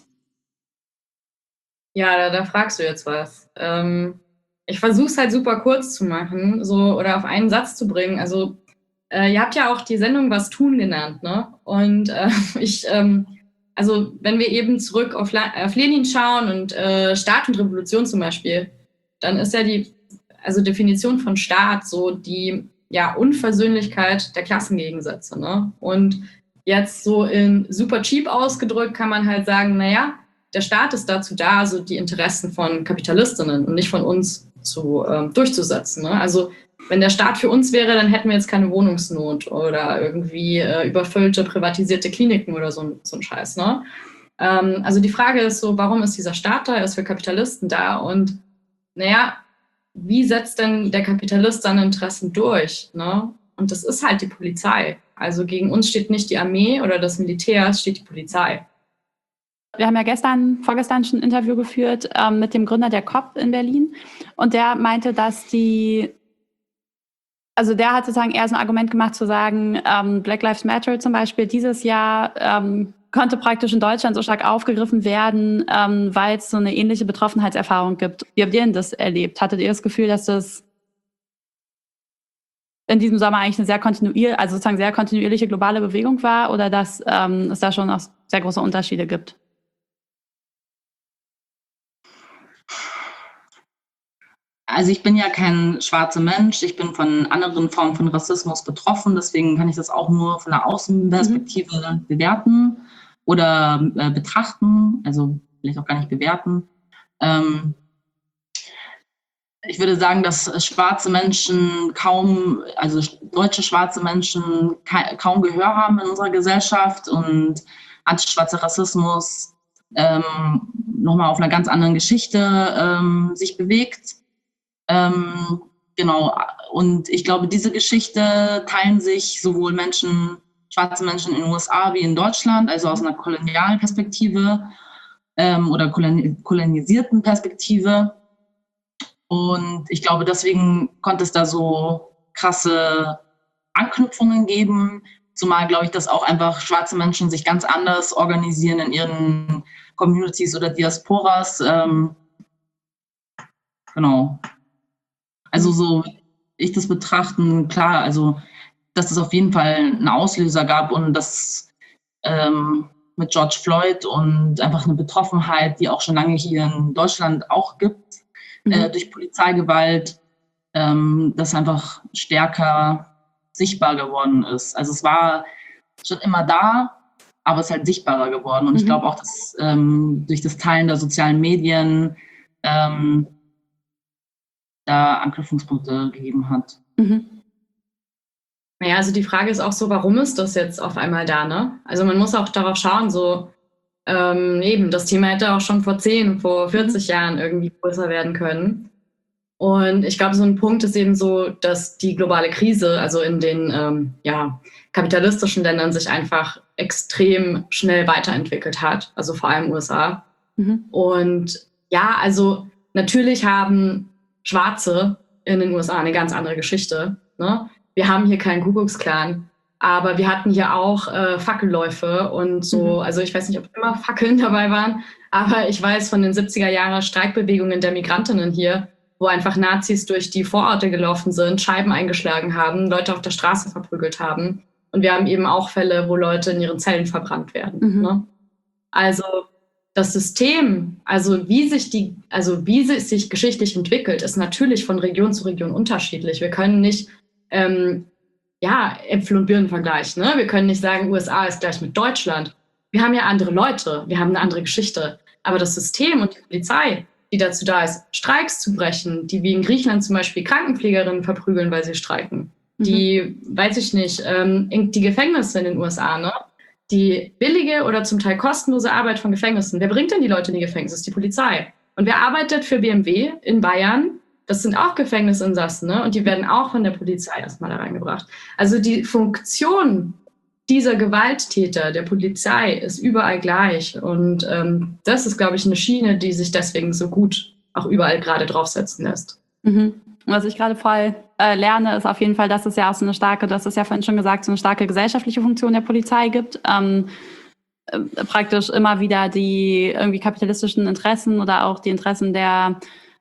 Ja, da, da fragst du jetzt was. Ähm Ich versuche es halt super kurz zu machen, so oder auf einen Satz zu bringen. Also äh, ihr habt ja auch die Sendung Was tun genannt, ne? Und äh, ich, ähm, also wenn wir eben zurück auf, La- auf Lenin schauen und äh, Staat und Revolution zum Beispiel, dann ist ja die, also Definition von Staat, so die ja, Unversöhnlichkeit der Klassengegensätze. Ne? Und jetzt so in super cheap ausgedrückt kann man halt sagen, naja, der Staat ist dazu da, so die Interessen von Kapitalistinnen und nicht von uns zu, ähm, durchzusetzen. Ne? Also wenn der Staat für uns wäre, dann hätten wir jetzt keine Wohnungsnot oder irgendwie äh, überfüllte, privatisierte Kliniken oder so, so ein Scheiß. Ne? Ähm, also die Frage ist so, warum ist dieser Staat da? Er ist für Kapitalisten da. Und naja, wie setzt denn der Kapitalist seine Interessen durch? Ne? Und das ist halt die Polizei. Also gegen uns steht nicht die Armee oder das Militär, es steht die Polizei. Wir haben ja gestern, vorgestern schon ein Interview geführt ähm, mit dem Gründer der C O P in Berlin. Und der meinte, dass die, also der hat sozusagen eher so ein Argument gemacht zu sagen, ähm, Black Lives Matter zum Beispiel dieses Jahr ähm, konnte praktisch in Deutschland so stark aufgegriffen werden, ähm, weil es so eine ähnliche Betroffenheitserfahrung gibt. Wie habt ihr denn das erlebt? Hattet ihr das Gefühl, dass das in diesem Sommer eigentlich eine sehr kontinuierliche, also sozusagen sehr kontinuierliche globale Bewegung war oder dass ähm, es da schon auch sehr große Unterschiede gibt? Also ich bin ja kein schwarzer Mensch, ich bin von anderen Formen von Rassismus betroffen, deswegen kann ich das auch nur von der Außenperspektive mhm. bewerten oder äh, betrachten, also vielleicht auch gar nicht bewerten. Ähm, ich würde sagen, dass schwarze Menschen kaum, also deutsche schwarze Menschen ka- kaum Gehör haben in unserer Gesellschaft und antischwarzer Rassismus ähm, nochmal auf einer ganz anderen Geschichte ähm, sich bewegt. Ähm, genau, und ich glaube, diese Geschichte teilen sich sowohl Menschen, schwarze Menschen in den U S A wie in Deutschland, also aus einer kolonialen Perspektive ähm, oder koloni- kolonisierten Perspektive. Und ich glaube, deswegen konnte es da so krasse Anknüpfungen geben, zumal, glaube ich, dass auch einfach schwarze Menschen sich ganz anders organisieren in ihren Communities oder Diasporas. Ähm, genau. Also so ich das betrachten, klar, also dass es auf jeden Fall einen Auslöser gab und das ähm, mit George Floyd und einfach eine Betroffenheit, die auch schon lange hier in Deutschland auch gibt, mhm. äh, durch Polizeigewalt, ähm, das einfach stärker sichtbar geworden ist. Also es war schon immer da, aber es ist halt sichtbarer geworden. Und mhm. ich glaube auch, dass ähm, durch das Teilen der sozialen Medien ähm, da Anknüpfungspunkte gegeben hat. Mhm. Naja, also die Frage ist auch so, warum ist das jetzt auf einmal da, ne? Also man muss auch darauf schauen, so ähm, eben, das Thema hätte auch schon vor zehn, vor vierzig mhm. Jahren irgendwie größer werden können. Und ich glaube, so ein Punkt ist eben so, dass die globale Krise, also in den ähm, ja, kapitalistischen Ländern sich einfach extrem schnell weiterentwickelt hat, also vor allem U S A. Mhm. Und ja, also natürlich haben Schwarze in den U S A eine ganz andere Geschichte. Ne? Wir haben hier keinen Ku Klux Klan, aber wir hatten hier auch äh, Fackelläufe und so. Mhm. Also ich weiß nicht, ob immer Fackeln dabei waren, aber ich weiß von den siebziger Jahre Streikbewegungen der Migrantinnen hier, wo einfach Nazis durch die Vororte gelaufen sind, Scheiben eingeschlagen haben, Leute auf der Straße verprügelt haben. Und wir haben eben auch Fälle, wo Leute in ihren Zellen verbrannt werden. Mhm. Ne? Also das System, also wie sich die, also wie es sich geschichtlich entwickelt, ist natürlich von Region zu Region unterschiedlich. Wir können nicht ähm, ja, Äpfel und Birnen vergleichen. Ne? Wir können nicht sagen, U S A ist gleich mit Deutschland. Wir haben ja andere Leute, wir haben eine andere Geschichte. Aber das System und die Polizei, die dazu da ist, Streiks zu brechen, die wie in Griechenland zum Beispiel Krankenpflegerinnen verprügeln, weil sie streiken, mhm. die, weiß ich nicht, ähm, die Gefängnisse in den U S A, ne? Die billige oder zum Teil kostenlose Arbeit von Gefängnissen. Wer bringt denn die Leute in die Gefängnisse? Das ist die Polizei. Und wer arbeitet für B M W in Bayern? Das sind auch Gefängnisinsassen, ne? Und die werden auch von der Polizei erstmal da reingebracht. Also die Funktion dieser Gewalttäter, der Polizei, ist überall gleich. Und ähm, das ist, glaube ich, eine Schiene, die sich deswegen so gut auch überall gerade draufsetzen lässt. Mhm. Was ich gerade voll äh, lerne, ist auf jeden Fall, dass es ja auch so eine starke, das ist ja vorhin schon gesagt, so eine starke gesellschaftliche Funktion der Polizei gibt. Ähm, äh, praktisch immer wieder die irgendwie kapitalistischen Interessen oder auch die Interessen der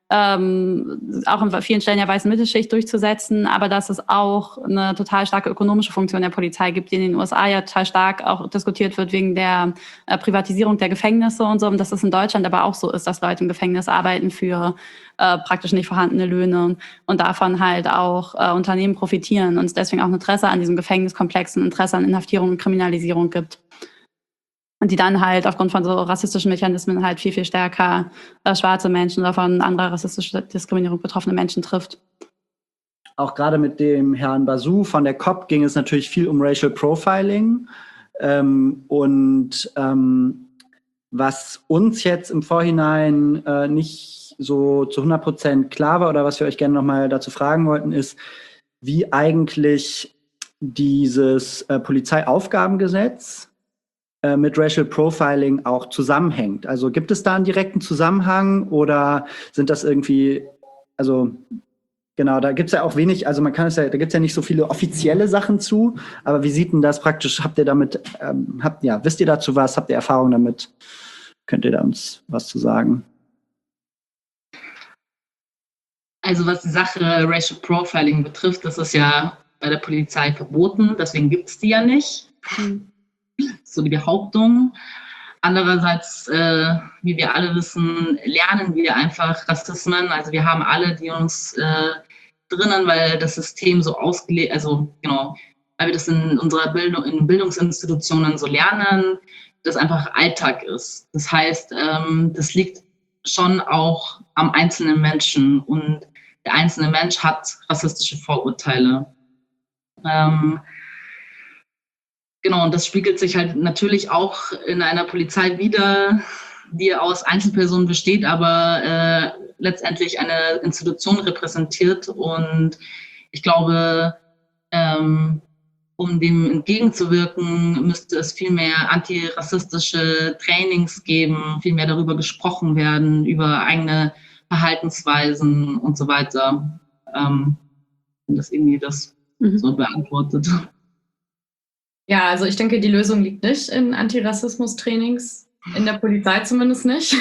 ähm, auch in vielen Stellen der weißen Mittelschicht durchzusetzen, aber dass es auch eine total starke ökonomische Funktion der Polizei gibt, die in den U S A ja total stark auch diskutiert wird wegen der äh, Privatisierung der Gefängnisse und so, und dass es in Deutschland aber auch so ist, dass Leute im Gefängnis arbeiten für äh, praktisch nicht vorhandene Löhne und davon halt auch äh, Unternehmen profitieren und es deswegen auch ein Interesse an diesem Gefängniskomplex, ein Interesse an Inhaftierung und Kriminalisierung gibt. Und die dann halt aufgrund von so rassistischen Mechanismen halt viel, viel stärker äh, schwarze Menschen oder von anderer rassistischer Diskriminierung betroffene Menschen trifft. Auch gerade mit dem Herrn Bazou von der C O P ging es natürlich viel um Racial Profiling. Ähm, und ähm, was uns jetzt im Vorhinein äh, nicht so zu hundert Prozent klar war oder was wir euch gerne nochmal dazu fragen wollten, ist, wie eigentlich dieses äh, Polizeiaufgabengesetz mit Racial Profiling auch zusammenhängt. Also gibt es da einen direkten Zusammenhang oder sind das irgendwie, also genau, da gibt es ja auch wenig, also man kann es ja, da gibt es ja nicht so viele offizielle Sachen zu, aber wie sieht denn das praktisch, habt ihr damit, ähm, habt, ja, wisst ihr dazu was, habt ihr Erfahrung damit? Könnt ihr da uns was zu sagen? Also was die Sache Racial Profiling betrifft, das ist ja bei der Polizei verboten, deswegen gibt es die ja nicht. Mhm. So die Behauptung. Andererseits, äh, wie wir alle wissen, lernen wir einfach Rassismen. Also wir haben alle, die uns äh, drinnen, weil das System so ausgelegt, also genau, weil wir das in unserer Bildung, in Bildungsinstitutionen so lernen, das einfach Alltag ist. Das heißt, ähm, das liegt schon auch am einzelnen Menschen und der einzelne Mensch hat rassistische Vorurteile. Ähm, Genau, und das spiegelt sich halt natürlich auch in einer Polizei wider, die aus Einzelpersonen besteht, aber äh, letztendlich eine Institution repräsentiert. Und ich glaube, ähm, um dem entgegenzuwirken, müsste es viel mehr antirassistische Trainings geben, viel mehr darüber gesprochen werden, über eigene Verhaltensweisen und so weiter. Ähm, und das irgendwie das mhm. so beantwortet. Ja, also ich denke, die Lösung liegt nicht in Antirassismus-Trainings, in der Polizei zumindest nicht.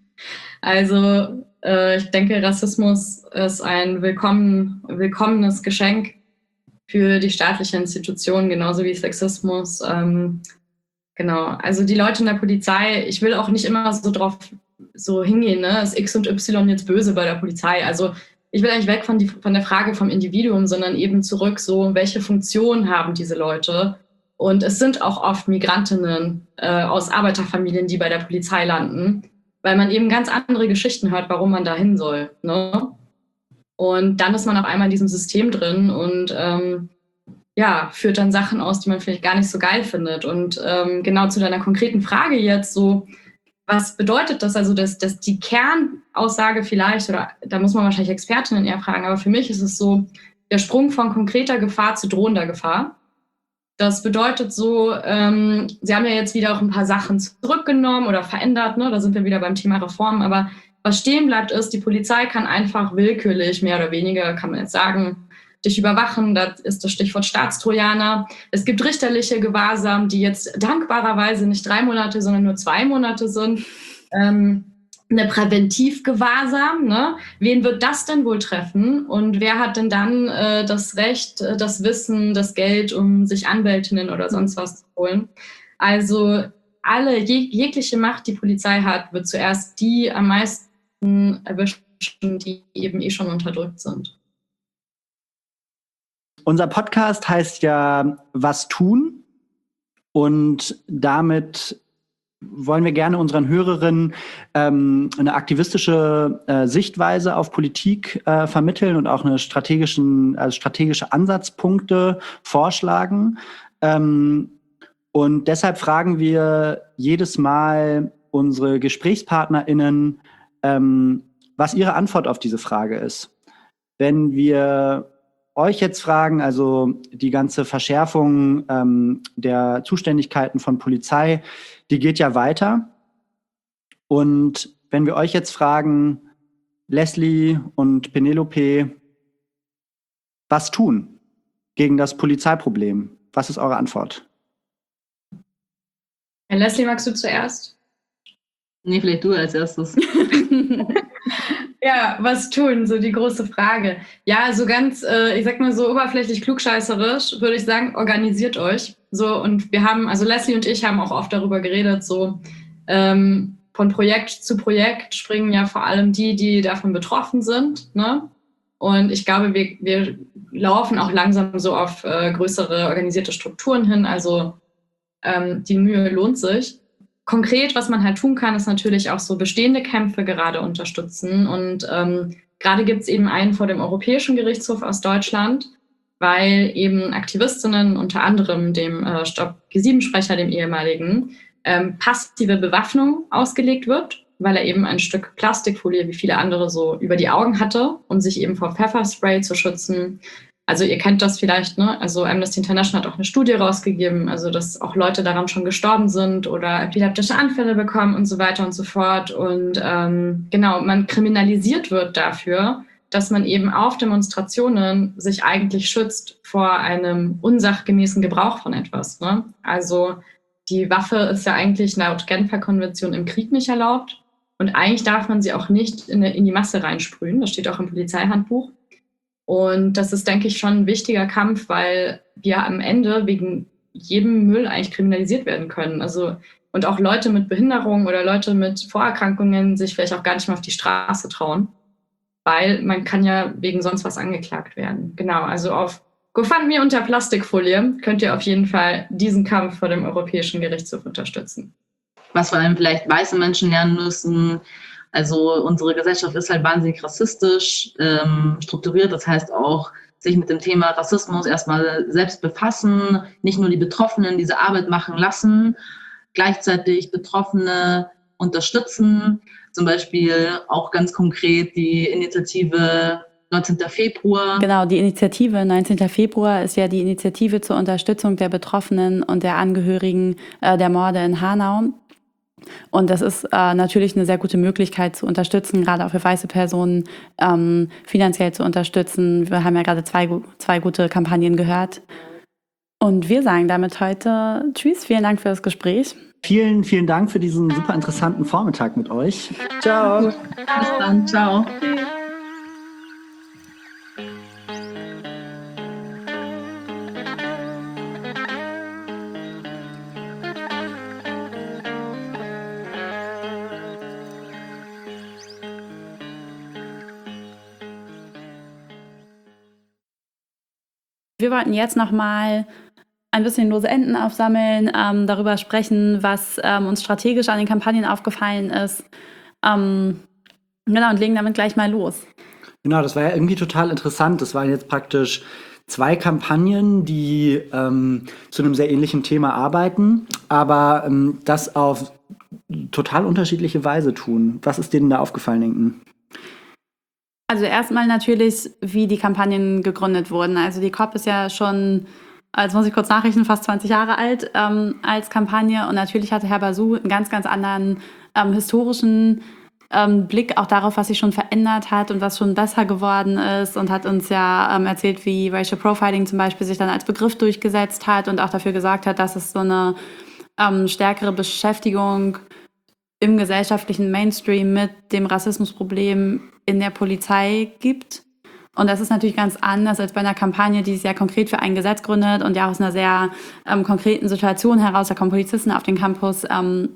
Also äh, ich denke, Rassismus ist ein willkommen, willkommenes Geschenk für die staatliche Institution, genauso wie Sexismus. Ähm, genau, also die Leute in der Polizei, ich will auch nicht immer so drauf so hingehen, ne? Ist X und Y jetzt böse bei der Polizei? Also ich will eigentlich weg von, die, von der Frage vom Individuum, sondern eben zurück so, welche Funktion haben diese Leute? Und es sind auch oft Migrantinnen äh, aus Arbeiterfamilien, die bei der Polizei landen, weil man eben ganz andere Geschichten hört, warum man da hin soll. Ne? Und dann ist man auf einmal in diesem System drin und ähm, ja, führt dann Sachen aus, die man vielleicht gar nicht so geil findet. Und ähm, genau zu deiner konkreten Frage jetzt so, was bedeutet das? Also, dass, dass die Kernaussage vielleicht, oder da muss man wahrscheinlich Expertinnen eher fragen, aber für mich ist es so, der Sprung von konkreter Gefahr zu drohender Gefahr. Das bedeutet so, ähm, sie haben ja jetzt wieder auch ein paar Sachen zurückgenommen oder verändert, ne? Da sind wir wieder beim Thema Reformen, aber was stehen bleibt ist, die Polizei kann einfach willkürlich, mehr oder weniger, kann man jetzt sagen, dich überwachen, das ist das Stichwort Staatstrojaner. Es gibt richterliche Gewahrsam, die jetzt dankbarerweise nicht drei Monate, sondern nur zwei Monate sind. Ähm, eine Präventivgewahrsam, ne? Wen wird das denn wohl treffen? Und wer hat denn dann äh, das Recht, das Wissen, das Geld, um sich Anwältinnen oder sonst was zu holen? Also alle, jeg- jegliche Macht, die Polizei hat, wird zuerst die am meisten erwischen, die eben eh schon unterdrückt sind. Unser Podcast heißt ja Was tun? Und damit wollen wir gerne unseren Hörerinnen ähm, eine aktivistische äh, Sichtweise auf Politik äh, vermitteln und auch eine strategischen, also strategische Ansatzpunkte vorschlagen. Ähm, und deshalb fragen wir jedes Mal unsere GesprächspartnerInnen, ähm, was ihre Antwort auf diese Frage ist. Wenn wir euch jetzt fragen, also die ganze Verschärfung ähm, der Zuständigkeiten von Polizei, die geht ja weiter. Und wenn wir euch jetzt fragen, Leslie und Penelope, was tun gegen das Polizeiproblem? Was ist eure Antwort? Herr Leslie, magst du zuerst? Nee, vielleicht du als erstes. Ja, was tun? So die große Frage. Ja, so ganz, äh, ich sag mal so oberflächlich klugscheißerisch, würde ich sagen, organisiert euch. So, und wir haben, also Leslie und ich haben auch oft darüber geredet, so ähm, von Projekt zu Projekt springen ja vor allem die, die davon betroffen sind, ne? Und ich glaube, wir, wir laufen auch langsam so auf äh, größere organisierte Strukturen hin. Also ähm, die Mühe lohnt sich. Konkret, was man halt tun kann, ist natürlich auch so bestehende Kämpfe gerade unterstützen. Und ähm, gerade gibt es eben einen vor dem Europäischen Gerichtshof aus Deutschland, weil eben Aktivistinnen, unter anderem dem äh, Stopp G sieben Sprecher, dem ehemaligen, ähm, passive Bewaffnung ausgelegt wird, weil er eben ein Stück Plastikfolie wie viele andere so über die Augen hatte, um sich eben vor Pfefferspray zu schützen. Also ihr kennt das vielleicht, ne? Also Amnesty International hat auch eine Studie rausgegeben, also dass auch Leute daran schon gestorben sind oder epileptische Anfälle bekommen und so weiter und so fort. Und ähm, genau, man kriminalisiert wird dafür, dass man eben auf Demonstrationen sich eigentlich schützt vor einem unsachgemäßen Gebrauch von etwas, ne? Also die Waffe ist ja eigentlich laut Genfer Konvention im Krieg nicht erlaubt. Und eigentlich darf man sie auch nicht in, in die Masse reinsprühen. Das steht auch im Polizeihandbuch. Und das ist, denke ich, schon ein wichtiger Kampf, weil wir am Ende wegen jedem Müll eigentlich kriminalisiert werden können. Also, und auch Leute mit Behinderung oder Leute mit Vorerkrankungen sich vielleicht auch gar nicht mehr auf die Straße trauen, weil man kann ja wegen sonst was angeklagt werden. Genau, also auf GoFundMe unter Plastikfolie könnt ihr auf jeden Fall diesen Kampf vor dem Europäischen Gerichtshof unterstützen. Was vor allem vielleicht weiße Menschen lernen müssen. Also unsere Gesellschaft ist halt wahnsinnig rassistisch ähm, strukturiert. Das heißt auch, sich mit dem Thema Rassismus erstmal selbst befassen, nicht nur die Betroffenen diese Arbeit machen lassen, gleichzeitig Betroffene unterstützen. Zum Beispiel auch ganz konkret die Initiative neunzehnten Februar. Genau, die Initiative neunzehnten Februar ist ja die Initiative zur Unterstützung der Betroffenen und der Angehörigen äh, der Morde in Hanau. Und das ist äh, natürlich eine sehr gute Möglichkeit zu unterstützen, gerade auch für weiße Personen ähm, finanziell zu unterstützen. Wir haben ja gerade zwei, zwei gute Kampagnen gehört. Und wir sagen damit heute Tschüss, vielen Dank für das Gespräch. Vielen, vielen Dank für diesen super interessanten Vormittag mit euch. Ciao. Bis dann, ciao. Wir wollten jetzt nochmal ein bisschen lose Enden aufsammeln, ähm, darüber sprechen, was ähm, uns strategisch an den Kampagnen aufgefallen ist. Ähm, genau, und legen damit gleich mal los. Genau, das war ja irgendwie total interessant. Das waren jetzt praktisch zwei Kampagnen, die ähm, zu einem sehr ähnlichen Thema arbeiten, aber ähm, das auf total unterschiedliche Weise tun. Was ist denen da aufgefallen, Inken? Also erstmal natürlich, wie die Kampagnen gegründet wurden. Also die C O P ist ja schon, jetzt muss ich kurz nachrechnen, fast zwanzig Jahre alt ähm, als Kampagne. Und natürlich hatte Herr Basu einen ganz, ganz anderen ähm, historischen ähm, Blick auch darauf, was sich schon verändert hat und was schon besser geworden ist. Und hat uns ja ähm, erzählt, wie Racial Profiling zum Beispiel sich dann als Begriff durchgesetzt hat und auch dafür gesorgt hat, dass es so eine ähm, stärkere Beschäftigung im gesellschaftlichen Mainstream mit dem Rassismusproblem in der Polizei gibt. Und das ist natürlich ganz anders als bei einer Kampagne, die sich sehr konkret für ein Gesetz gründet und ja aus einer sehr ähm, konkreten Situation heraus, da kommen Polizisten auf den Campus. Ähm,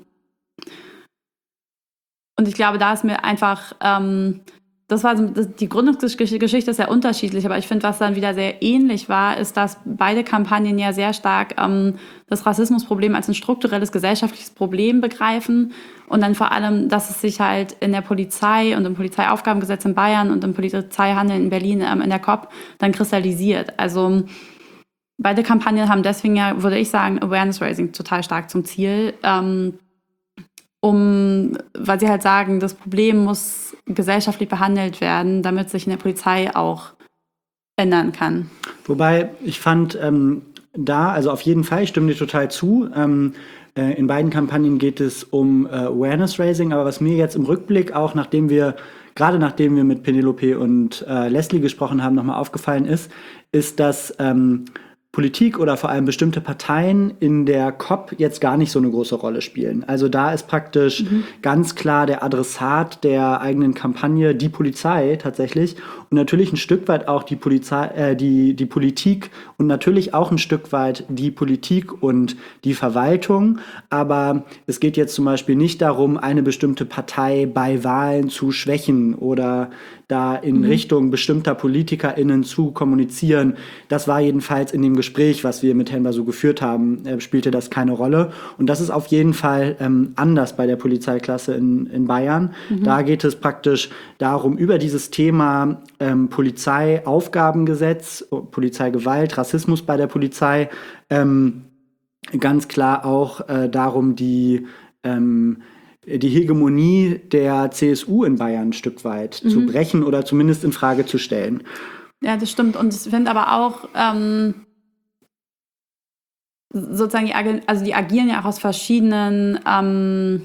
und ich glaube, da ist mir einfach, ähm, das war so, die Gründungsgeschichte ist sehr unterschiedlich, aber ich finde, was dann wieder sehr ähnlich war, ist, dass beide Kampagnen ja sehr stark ähm, das Rassismusproblem als ein strukturelles gesellschaftliches Problem begreifen und dann vor allem, dass es sich halt in der Polizei und im Polizeiaufgabengesetz in Bayern und im Polizeihandeln in Berlin ähm, in der C O P dann kristallisiert. Also beide Kampagnen haben deswegen ja, würde ich sagen, Awareness Raising total stark zum Ziel, ähm, um, weil sie halt sagen, das Problem muss gesellschaftlich behandelt werden, damit sich in der Polizei auch ändern kann. Wobei ich fand, ähm, da, also auf jeden Fall, ich stimme dir total zu, ähm, äh, in beiden Kampagnen geht es um äh, Awareness Raising, aber was mir jetzt im Rückblick auch, nachdem wir, gerade nachdem wir mit Penelope und äh, Leslie gesprochen haben, nochmal aufgefallen ist, ist, dass ähm, Politik oder vor allem bestimmte Parteien in der C O P jetzt gar nicht so eine große Rolle spielen. Also da ist praktisch mhm. ganz klar der Adressat der eigenen Kampagne die Polizei tatsächlich und natürlich ein Stück weit auch die Polizei, äh, die, die Politik und natürlich auch ein Stück weit die Politik und die Verwaltung. Aber es geht jetzt zum Beispiel nicht darum, eine bestimmte Partei bei Wahlen zu schwächen oder da in mhm. Richtung bestimmter PolitikerInnen zu kommunizieren. Das war jedenfalls in dem Gespräch, was wir mit Herrn Basu geführt haben, äh, spielte das keine Rolle. Und das ist auf jeden Fall ähm, anders bei der Polizeiklasse in, in Bayern. Mhm. Da geht es praktisch darum, über dieses Thema ähm, Polizeiaufgabengesetz, Polizeigewalt, Rassismus bei der Polizei, ähm, ganz klar auch äh, darum, die ähm, die Hegemonie der C S U in Bayern ein Stück weit mhm. zu brechen oder zumindest in Frage zu stellen. Ja, das stimmt. Und ich finde aber auch, ähm, sozusagen, die, also die agieren ja auch aus verschiedenen, ähm,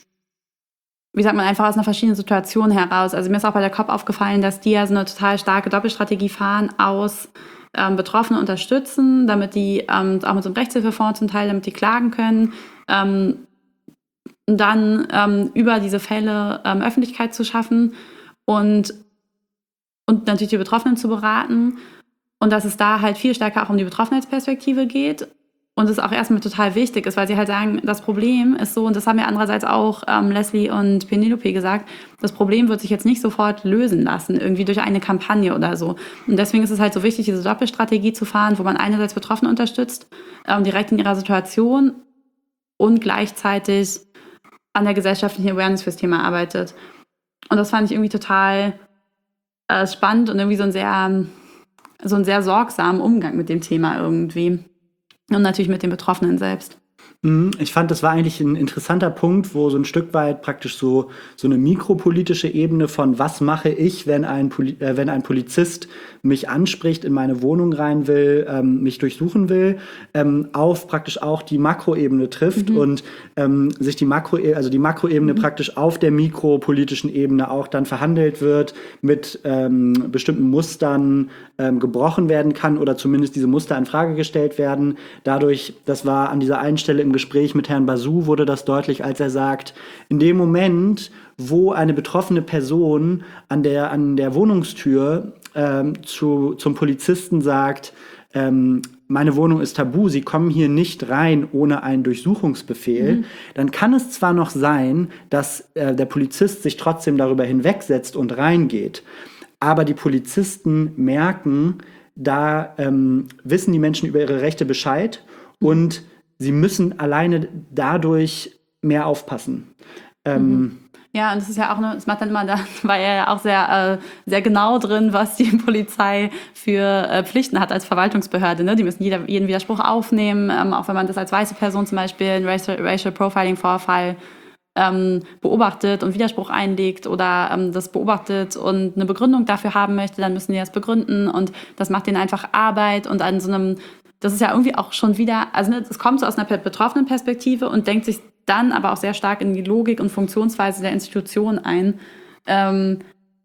wie sagt man, einfach aus einer verschiedenen Situation heraus. Also mir ist auch bei der C O P aufgefallen, dass die ja so eine total starke Doppelstrategie fahren aus ähm, Betroffene unterstützen, damit die, ähm, auch mit so einem Rechtshilfefonds zum Teil, damit die klagen können, ähm, und dann ähm, über diese Fälle ähm, Öffentlichkeit zu schaffen und, und natürlich die Betroffenen zu beraten und dass es da halt viel stärker auch um die Betroffenheitsperspektive geht und es auch erstmal total wichtig ist, weil sie halt sagen, das Problem ist so, und das haben ja andererseits auch ähm, Leslie und Penelope gesagt, das Problem wird sich jetzt nicht sofort lösen lassen, irgendwie durch eine Kampagne oder so. Und deswegen ist es halt so wichtig, diese Doppelstrategie zu fahren, wo man einerseits Betroffene unterstützt, ähm, direkt in ihrer Situation und gleichzeitig an der gesellschaftlichen Awareness fürs Thema arbeitet. Und das fand ich irgendwie total äh, spannend und irgendwie so ein sehr, so einen sehr sorgsamen Umgang mit dem Thema irgendwie. Und natürlich mit den Betroffenen selbst. Ich fand, das war eigentlich ein interessanter Punkt, wo so ein Stück weit praktisch so, so eine mikropolitische Ebene von was mache ich, wenn ein, Poli- äh, wenn ein Polizist mich anspricht, in meine Wohnung rein will, ähm, mich durchsuchen will, ähm, auf praktisch auch die Makroebene trifft mhm. und ähm, sich die Makro, also die Makroebene mhm. praktisch auf der mikropolitischen Ebene auch dann verhandelt wird, mit ähm, bestimmten Mustern ähm, gebrochen werden kann oder zumindest diese Muster in Frage gestellt werden. Dadurch, das war an dieser einen Stelle im Gespräch mit Herrn Basu, wurde das deutlich, als er sagt, in dem Moment, wo eine betroffene Person an der, an der Wohnungstür ähm, zu, zum Polizisten sagt, ähm, meine Wohnung ist tabu, Sie kommen hier nicht rein ohne einen Durchsuchungsbefehl, mhm. dann kann es zwar noch sein, dass äh, der Polizist sich trotzdem darüber hinwegsetzt und reingeht, aber die Polizisten merken, da ähm, wissen die Menschen über ihre Rechte Bescheid mhm. und sie müssen alleine dadurch mehr aufpassen. Ähm, mhm. Ja, und das ist ja auch, das macht dann immer, da war er ja auch sehr, äh, sehr genau drin, was die Polizei für äh, Pflichten hat als Verwaltungsbehörde. Ne? Die müssen jeder, jeden Widerspruch aufnehmen, ähm, auch wenn man das als weiße Person zum Beispiel, einen Racial, Racial Profiling-Vorfall ähm, beobachtet und Widerspruch einlegt oder ähm, das beobachtet und eine Begründung dafür haben möchte, dann müssen die das begründen und das macht denen einfach Arbeit und an so einem, das ist ja irgendwie auch schon wieder, also ne, es kommt so aus einer betroffenen Perspektive und denkt sich dann aber auch sehr stark in die Logik und Funktionsweise der Institution ein, ähm,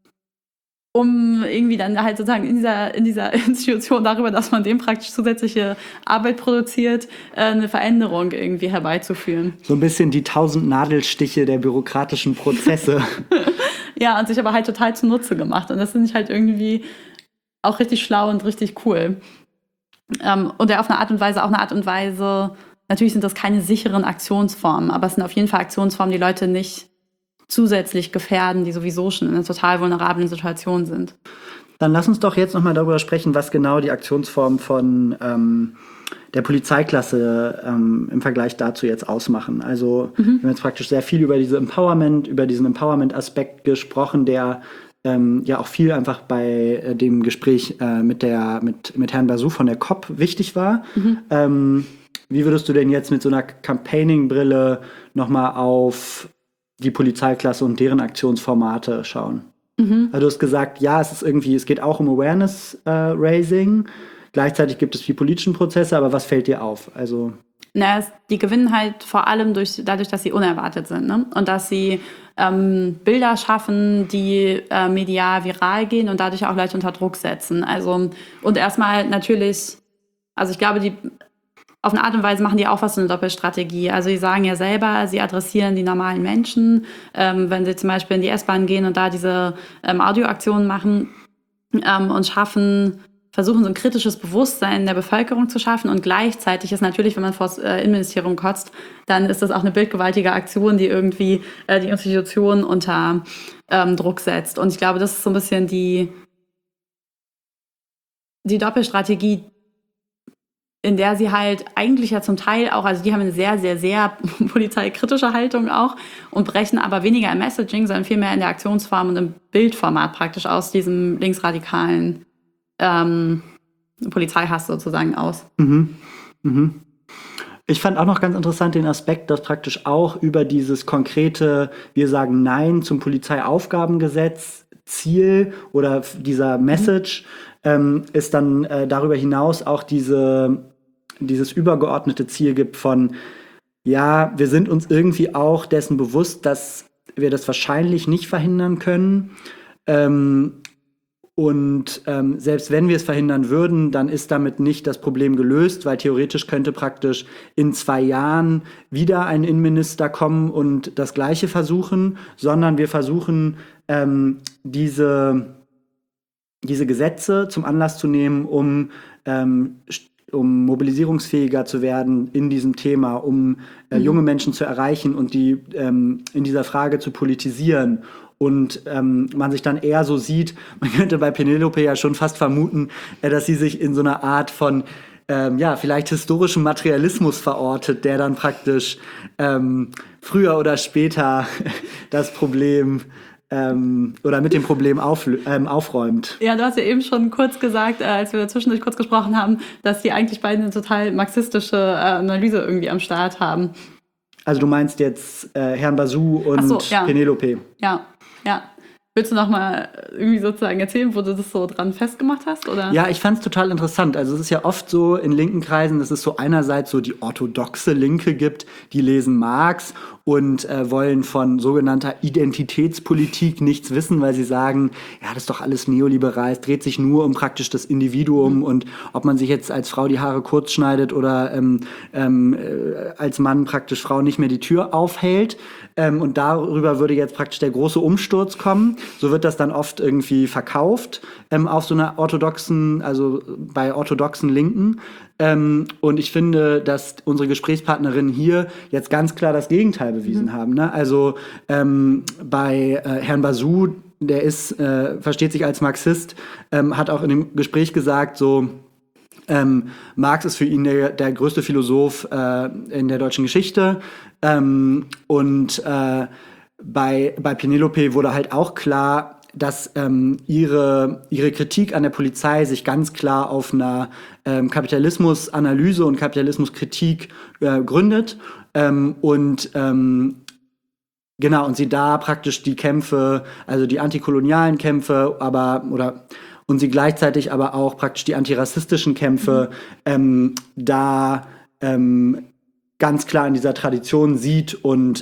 um irgendwie dann halt sozusagen in dieser, in dieser Institution darüber, dass man dem praktisch zusätzliche Arbeit produziert, äh, eine Veränderung irgendwie herbeizuführen. So ein bisschen die tausend Nadelstiche der bürokratischen Prozesse. Ja, und sich aber halt total zunutze gemacht. Und das finde ich halt irgendwie auch richtig schlau und richtig cool. Ähm, und ja, auf eine Art und Weise, auch eine Art und Weise, natürlich sind das keine sicheren Aktionsformen, aber es sind auf jeden Fall Aktionsformen, die Leute nicht zusätzlich gefährden, die sowieso schon in einer total vulnerablen Situation sind. Dann lass uns doch jetzt nochmal darüber sprechen, was genau die Aktionsformen von ähm, der Polizeiklasse ähm, im Vergleich dazu jetzt ausmachen. Also mhm. wir haben jetzt praktisch sehr viel über diese Empowerment, über diesen Empowerment-Aspekt gesprochen, der ähm, ja auch viel einfach bei äh, dem Gespräch äh, mit, der, mit, mit Herrn Basu von der C O P wichtig war. Mhm. Ähm, Wie würdest du denn jetzt mit so einer Campaigning-Brille nochmal auf die Polizeiklasse und deren Aktionsformate schauen? Mhm. Also du hast gesagt, ja, es ist irgendwie, es geht auch um Awareness-Raising. Äh, Gleichzeitig gibt es die politischen Prozesse, aber was fällt dir auf? Also Na, die gewinnen halt vor allem durch, dadurch, dass sie unerwartet sind, ne? Und dass sie ähm, Bilder schaffen, die äh, medial viral gehen und dadurch auch Leute unter Druck setzen. Also und erstmal natürlich also ich glaube, die auf eine Art und Weise machen die auch was so eine Doppelstrategie. Also sie sagen ja selber, sie adressieren die normalen Menschen, ähm, wenn sie zum Beispiel in die S-Bahn gehen und da diese ähm, Audioaktionen machen ähm, und schaffen, versuchen so ein kritisches Bewusstsein der Bevölkerung zu schaffen und gleichzeitig ist natürlich, wenn man vor das äh, Innenministerium kotzt, dann ist das auch eine bildgewaltige Aktion, die irgendwie äh, die Institutionen unter ähm, Druck setzt. Und ich glaube, das ist so ein bisschen die, die Doppelstrategie, in der sie halt eigentlich ja zum Teil auch, also die haben eine sehr, sehr, sehr polizeikritische Haltung auch und brechen aber weniger im Messaging, sondern vielmehr in der Aktionsform und im Bildformat praktisch aus diesem linksradikalen ähm, Polizeihass sozusagen aus. Mhm. Mhm. Ich fand auch noch ganz interessant den Aspekt, dass praktisch auch über dieses konkrete, wir sagen Nein zum Polizeiaufgabengesetz, Ziel oder dieser Message, mhm. ähm, es dann äh, darüber hinaus auch diese, dieses übergeordnete Ziel gibt von, ja, wir sind uns irgendwie auch dessen bewusst, dass wir das wahrscheinlich nicht verhindern können. Ähm, Und ähm, selbst wenn wir es verhindern würden, dann ist damit nicht das Problem gelöst, weil theoretisch könnte praktisch in zwei Jahren wieder ein Innenminister kommen und das Gleiche versuchen, sondern wir versuchen, ähm, diese, diese Gesetze zum Anlass zu nehmen, um, ähm, um mobilisierungsfähiger zu werden in diesem Thema, um äh, mhm. junge Menschen zu erreichen und die ähm, in dieser Frage zu politisieren. Und ähm, man sich dann eher so sieht, man könnte bei Penelope ja schon fast vermuten, äh, dass sie sich in so einer Art von, ähm, ja, vielleicht historischem Materialismus verortet, der dann praktisch ähm, früher oder später das Problem ähm, oder mit dem Problem auf, ähm, aufräumt. Ja, du hast ja eben schon kurz gesagt, äh, als wir zwischendurch kurz gesprochen haben, dass die eigentlich beide eine total marxistische äh, Analyse irgendwie am Start haben. Also du meinst jetzt äh, Herrn Bazou und so, ja. Penelope. Ja, ja. Willst du noch mal irgendwie sozusagen erzählen, wo du das so dran festgemacht hast? Oder? Ja, ich fand es total interessant. Also es ist ja oft so in linken Kreisen, dass es so einerseits so die orthodoxe Linke gibt, die lesen Marx und äh, wollen von sogenannter Identitätspolitik nichts wissen, weil sie sagen, ja, das ist doch alles neoliberal, es dreht sich nur um praktisch das Individuum mhm. und ob man sich jetzt als Frau die Haare kurz schneidet oder ähm, ähm, äh, als Mann praktisch Frau nicht mehr die Tür aufhält. Ähm, und darüber würde jetzt praktisch der große Umsturz kommen. So wird das dann oft irgendwie verkauft ähm, auf so einer orthodoxen, also bei orthodoxen Linken. Ähm, und ich finde, dass unsere Gesprächspartnerinnen hier jetzt ganz klar das Gegenteil bewiesen mhm. haben. Ne? Also ähm, bei äh, Herrn Bazou, der ist, äh, versteht sich als Marxist, ähm, hat auch in dem Gespräch gesagt, so ähm, Marx ist für ihn der, der größte Philosoph äh, in der deutschen Geschichte. Ähm, und äh, bei, bei Penelope wurde halt auch klar, dass ähm, ihre, ihre Kritik an der Polizei sich ganz klar auf einer ähm, Kapitalismusanalyse und Kapitalismuskritik äh, gründet. Ähm, und ähm, genau, und sie da praktisch die Kämpfe, also die antikolonialen Kämpfe, aber oder und sie gleichzeitig aber auch praktisch die antirassistischen Kämpfe mhm. ähm, da ähm, ganz klar in dieser Tradition sieht und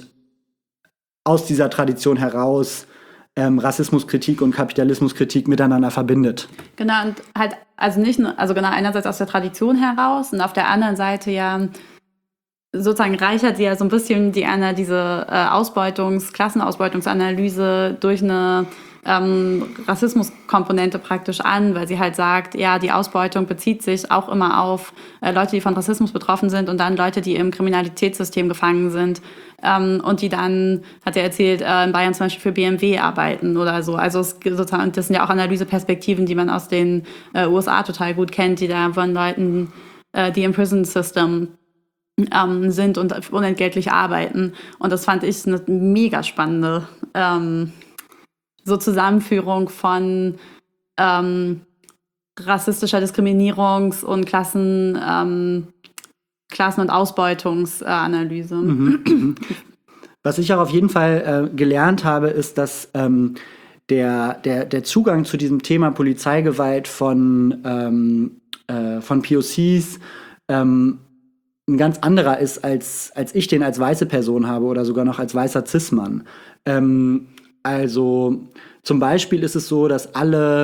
aus dieser Tradition heraus ähm, Rassismuskritik und Kapitalismuskritik miteinander verbindet. Genau, und halt, also nicht nur, also genau, einerseits aus der Tradition heraus und auf der anderen Seite ja sozusagen reichert sie ja so ein bisschen die eine, diese äh, Ausbeutungs-, Klassenausbeutungsanalyse durch eine ähm, Rassismuskomponente praktisch an, weil sie halt sagt, ja, die Ausbeutung bezieht sich auch immer auf äh, Leute, die von Rassismus betroffen sind und dann Leute, die im Kriminalitätssystem gefangen sind ähm, und die dann, hat er erzählt, äh, in Bayern zum Beispiel für B M W arbeiten oder so. Also es, sozusagen, das sind ja auch Analyseperspektiven, die man aus den äh, U S A total gut kennt, die da von Leuten, äh, die im Prison System ähm, sind und unentgeltlich arbeiten. Und das fand ich eine mega spannende ähm, so Zusammenführung von ähm, rassistischer Diskriminierungs- und Klassen, ähm, Klassen- und Ausbeutungsanalyse. Mhm. Was ich auch auf jeden Fall äh, gelernt habe, ist, dass ähm, der, der, der Zugang zu diesem Thema Polizeigewalt von, ähm, äh, von P O Cs ähm, ein ganz anderer ist, als, als ich den als weiße Person habe oder sogar noch als weißer Cis-Mann. Ähm, Also zum Beispiel ist es so, dass alle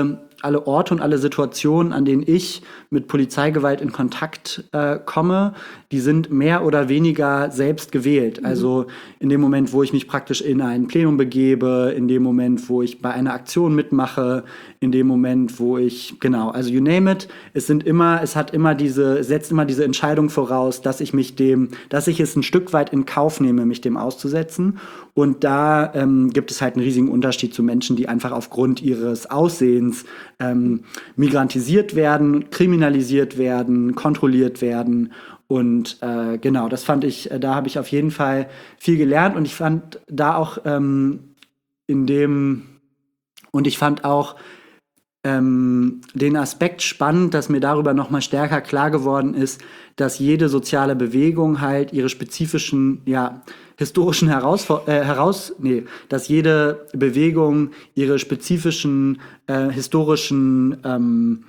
alle Orte und alle Situationen, an denen ich mit Polizeigewalt in Kontakt äh, komme, die sind mehr oder weniger selbst gewählt. Mhm. Also in dem Moment, wo ich mich praktisch in ein Plenum begebe, in dem Moment, wo ich bei einer Aktion mitmache, in dem Moment, wo ich, genau, also you name it, es sind immer, es hat immer diese, es setzt immer diese Entscheidung voraus, dass ich mich dem, dass ich es ein Stück weit in Kauf nehme, mich dem auszusetzen. Und da ähm, gibt es halt einen riesigen Unterschied zu Menschen, die einfach aufgrund ihres Aussehens ähm, migrantisiert werden, kriminalisiert werden, kontrolliert werden. Und äh, genau, das fand ich, da habe ich auf jeden Fall viel gelernt. Und ich fand da auch ähm, in dem, und ich fand auch ähm, den Aspekt spannend, dass mir darüber noch mal stärker klar geworden ist, dass jede soziale Bewegung halt ihre spezifischen, ja, historischen Herausfor- äh, heraus, nee, dass jede Bewegung ihre spezifischen äh, historischen ähm,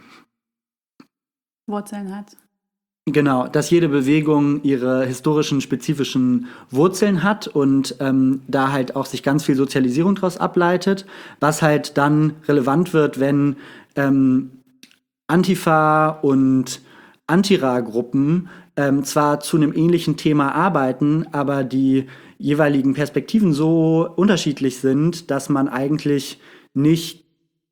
Wurzeln hat. Genau, dass jede Bewegung ihre historischen, spezifischen Wurzeln hat und ähm, da halt auch sich ganz viel Sozialisierung daraus ableitet, was halt dann relevant wird, wenn ähm, Antifa und Antira-Gruppen ähm, zwar zu einem ähnlichen Thema arbeiten, aber die jeweiligen Perspektiven so unterschiedlich sind, dass man eigentlich nicht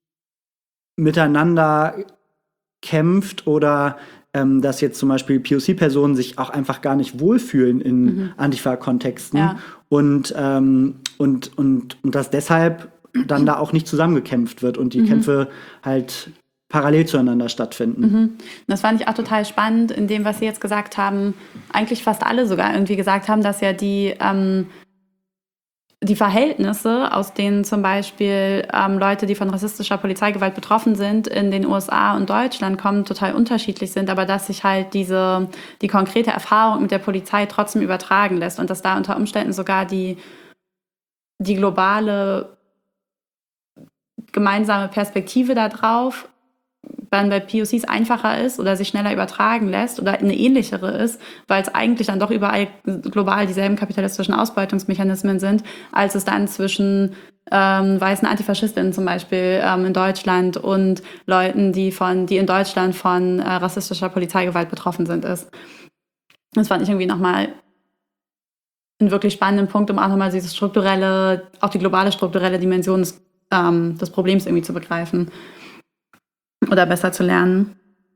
miteinander kämpft oder ähm, dass jetzt zum Beispiel P O C-Personen sich auch einfach gar nicht wohlfühlen in mhm. Antifa-Kontexten ja. und, ähm, und, und, und dass deshalb dann da auch nicht zusammengekämpft wird und die mhm. Kämpfe halt parallel zueinander stattfinden. Mhm. Das fand ich auch total spannend, in dem, was Sie jetzt gesagt haben, eigentlich fast alle sogar irgendwie gesagt haben, dass ja die ähm, die Verhältnisse, aus denen zum Beispiel ähm, Leute, die von rassistischer Polizeigewalt betroffen sind, in den U S A und Deutschland kommen, total unterschiedlich sind, aber dass sich halt diese, die konkrete Erfahrung mit der Polizei trotzdem übertragen lässt und dass da unter Umständen sogar die, die globale gemeinsame Perspektive da drauf dann bei P O Cs einfacher ist oder sich schneller übertragen lässt oder eine ähnlichere ist, weil es eigentlich dann doch überall global dieselben kapitalistischen Ausbeutungsmechanismen sind, als es dann zwischen ähm, weißen Antifaschistinnen zum Beispiel ähm, in Deutschland und Leuten, die von, die in Deutschland von äh, rassistischer Polizeigewalt betroffen sind, ist. Das fand ich irgendwie nochmal einen wirklich spannenden Punkt, um auch nochmal diese strukturelle, auch die globale strukturelle Dimension des, ähm, des Problems irgendwie zu begreifen. Oder besser zu lernen.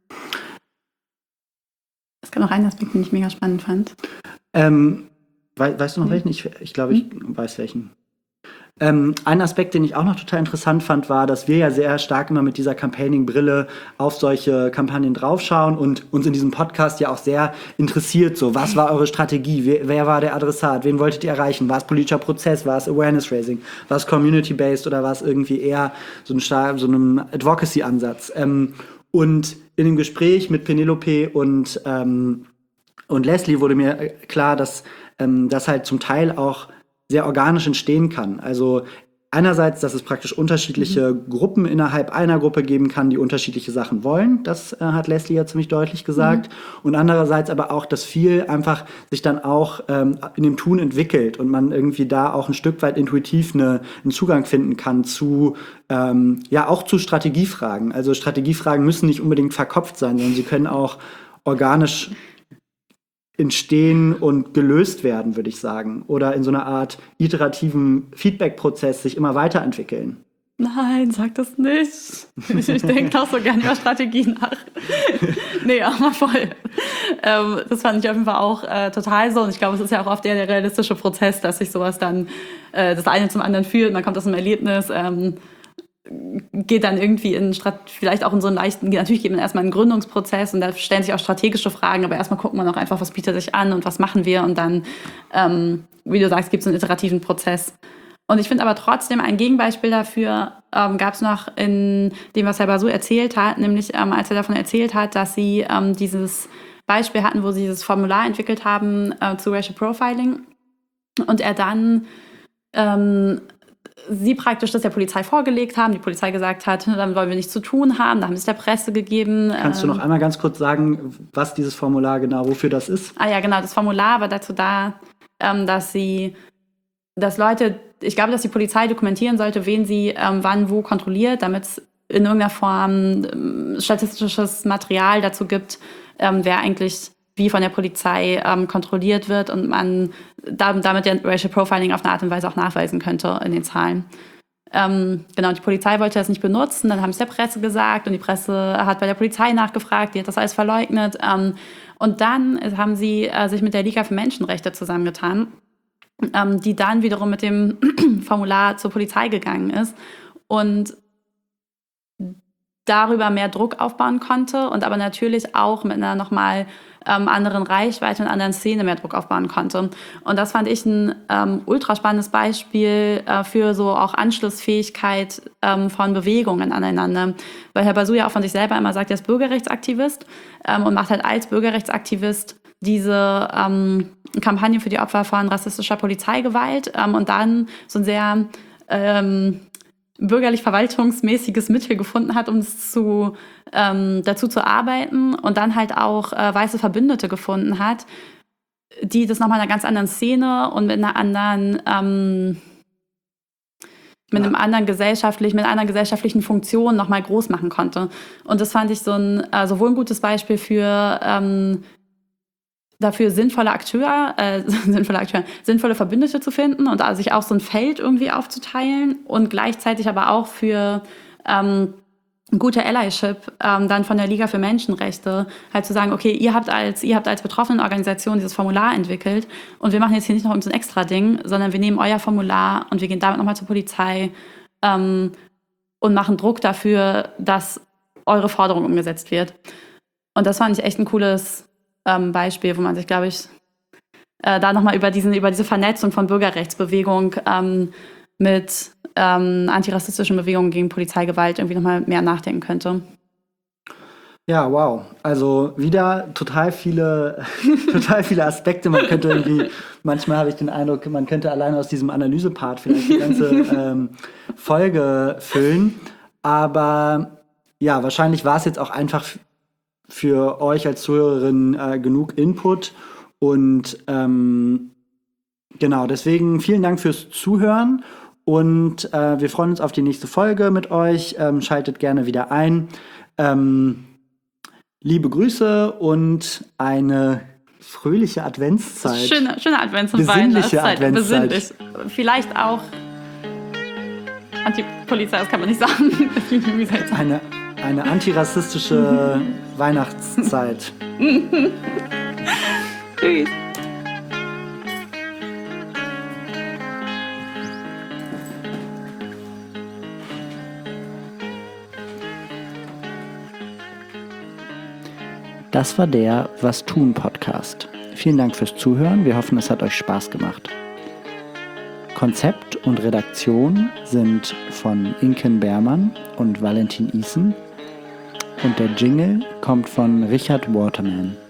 Es gab noch einen Aspekt, den ich mega spannend fand. Ähm, we- weißt du noch hm. welchen? Ich, ich glaube, ich hm. weiß welchen. Ähm, ein Aspekt, den ich auch noch total interessant fand, war, dass wir ja sehr stark immer mit dieser Campaigning-Brille auf solche Kampagnen draufschauen und uns in diesem Podcast ja auch sehr interessiert, so, was war eure Strategie, wer, wer war der Adressat, wen wolltet ihr erreichen, war es politischer Prozess, war es Awareness-Raising, war es Community-Based oder war es irgendwie eher so ein Star- so einem Advocacy-Ansatz. Ähm, und in dem Gespräch mit Penelope und, ähm, und Leslie wurde mir klar, dass ähm, das halt zum Teil auch sehr organisch entstehen kann. Also einerseits, dass es praktisch unterschiedliche mhm. Gruppen innerhalb einer Gruppe geben kann, die unterschiedliche Sachen wollen. Das äh, hat Leslie ja ziemlich deutlich gesagt. Mhm. Und andererseits aber auch, dass viel einfach sich dann auch ähm, in dem Tun entwickelt und man irgendwie da auch ein Stück weit intuitiv eine, einen Zugang finden kann zu, ähm, ja, auch zu Strategiefragen. Also Strategiefragen müssen nicht unbedingt verkopft sein, sondern sie können auch organisch entstehen und gelöst werden, würde ich sagen. Oder in so einer Art iterativen Feedback-Prozess sich immer weiterentwickeln. Nein, sag das nicht. Ich, ich denke auch so gerne über Strategie nach. Nee, aber voll. Ähm, das fand ich auf jeden Fall auch äh, total so. Und ich glaube, es ist ja auch oft eher der realistische Prozess, dass sich sowas dann äh, das eine zum anderen führt. Man kommt aus einem Erlebnis, ähm, geht dann irgendwie in vielleicht auch in so einen leichten, natürlich geht man erstmal in einen Gründungsprozess und da stellen sich auch strategische Fragen, aber erstmal guckt man auch einfach, was bietet sich an und was machen wir und dann, ähm, wie du sagst, gibt es einen iterativen Prozess. Und ich finde aber trotzdem ein Gegenbeispiel dafür ähm, gab es noch in dem, was Herr Basu erzählt hat, nämlich ähm, als er davon erzählt hat, dass sie ähm, dieses Beispiel hatten, wo sie dieses Formular entwickelt haben äh, zu Racial Profiling und er dann ähm, sie praktisch das der Polizei vorgelegt haben, die Polizei gesagt hat, damit wollen wir nichts zu tun haben, da haben sie es der Presse gegeben. Kannst du noch einmal ganz kurz sagen, was dieses Formular genau, wofür das ist? Ah ja, genau, das Formular war dazu da, ähm, dass sie, dass Leute, ich glaube, dass die Polizei dokumentieren sollte, wen sie ähm, wann wo kontrolliert, damit in irgendeiner Form ähm, statistisches Material dazu gibt, ähm, wer eigentlich wie von der Polizei ähm, kontrolliert wird und man da, damit ja Racial Profiling auf eine Art und Weise auch nachweisen könnte in den Zahlen. Ähm, genau, die Polizei wollte das nicht benutzen, dann haben es der Presse gesagt und die Presse hat bei der Polizei nachgefragt, die hat das alles verleugnet. Ähm, und dann haben sie äh, sich mit der Liga für Menschenrechte zusammengetan, ähm, die dann wiederum mit dem Formular zur Polizei gegangen ist und darüber mehr Druck aufbauen konnte und aber natürlich auch mit einer nochmal ähm, anderen Reichweite und anderen Szene mehr Druck aufbauen konnte. Und das fand ich ein ähm, ultra spannendes Beispiel äh, für so auch Anschlussfähigkeit ähm, von Bewegungen aneinander. Weil Herr Basu ja auch von sich selber immer sagt, er ist Bürgerrechtsaktivist ähm, und macht halt als Bürgerrechtsaktivist diese ähm, Kampagne für die Opfer von rassistischer Polizeigewalt ähm, und dann so ein sehr ähm, bürgerlich-verwaltungsmäßiges Mittel gefunden hat, um es zu, ähm, dazu zu arbeiten und dann halt auch äh, weiße Verbündete gefunden hat, die das nochmal in einer ganz anderen Szene und mit einer anderen, ähm, mit einem anderen gesellschaftlich, mit einer gesellschaftlichen Funktion nochmal groß machen konnte. Und das fand ich so ein, äh, sowohl ein gutes Beispiel für ähm, dafür sinnvolle Akteure, äh, sinnvolle Akteure, sinnvolle Verbündete zu finden und also sich auch so ein Feld irgendwie aufzuteilen und gleichzeitig aber auch für ähm, gute Allyship ähm, dann von der Liga für Menschenrechte halt zu sagen, okay, ihr habt als ihr habt als Betroffenenorganisation dieses Formular entwickelt und wir machen jetzt hier nicht noch irgendein so extra Ding, sondern wir nehmen euer Formular und wir gehen damit nochmal zur Polizei ähm, und machen Druck dafür, dass eure Forderung umgesetzt wird. Und das fand ich echt ein cooles Ähm, Beispiel, wo man sich, glaube ich, äh, da nochmal über, diesen, über diese Vernetzung von Bürgerrechtsbewegung ähm, mit ähm, antirassistischen Bewegungen gegen Polizeigewalt irgendwie nochmal mehr nachdenken könnte. Ja, wow. Also wieder total viele, total viele Aspekte. Man könnte irgendwie, manchmal habe ich den Eindruck, man könnte alleine aus diesem Analysepart vielleicht die ganze ähm, Folge füllen. Aber ja, wahrscheinlich war es jetzt auch einfach für euch als Zuhörerin äh, genug Input und ähm, genau, deswegen vielen Dank fürs Zuhören und äh, wir freuen uns auf die nächste Folge mit euch. Ähm, schaltet gerne wieder ein. Ähm, liebe Grüße und eine fröhliche Adventszeit. Schöne, schöne Advents- und Besinnliche Weihnachtszeit. Adventszeit. Besinnlich. Vielleicht auch Antipolizei, das kann man nicht sagen. Das klingt irgendwie seltsam. Eine, eine antirassistische Weihnachtszeit. Tschüss. Das war der Was tun Podcast. Vielen Dank fürs Zuhören. Wir hoffen, es hat euch Spaß gemacht. Konzept und Redaktion sind von Inken Beermann und Valentin Isen und der Jingle kommt von Richard Waterman.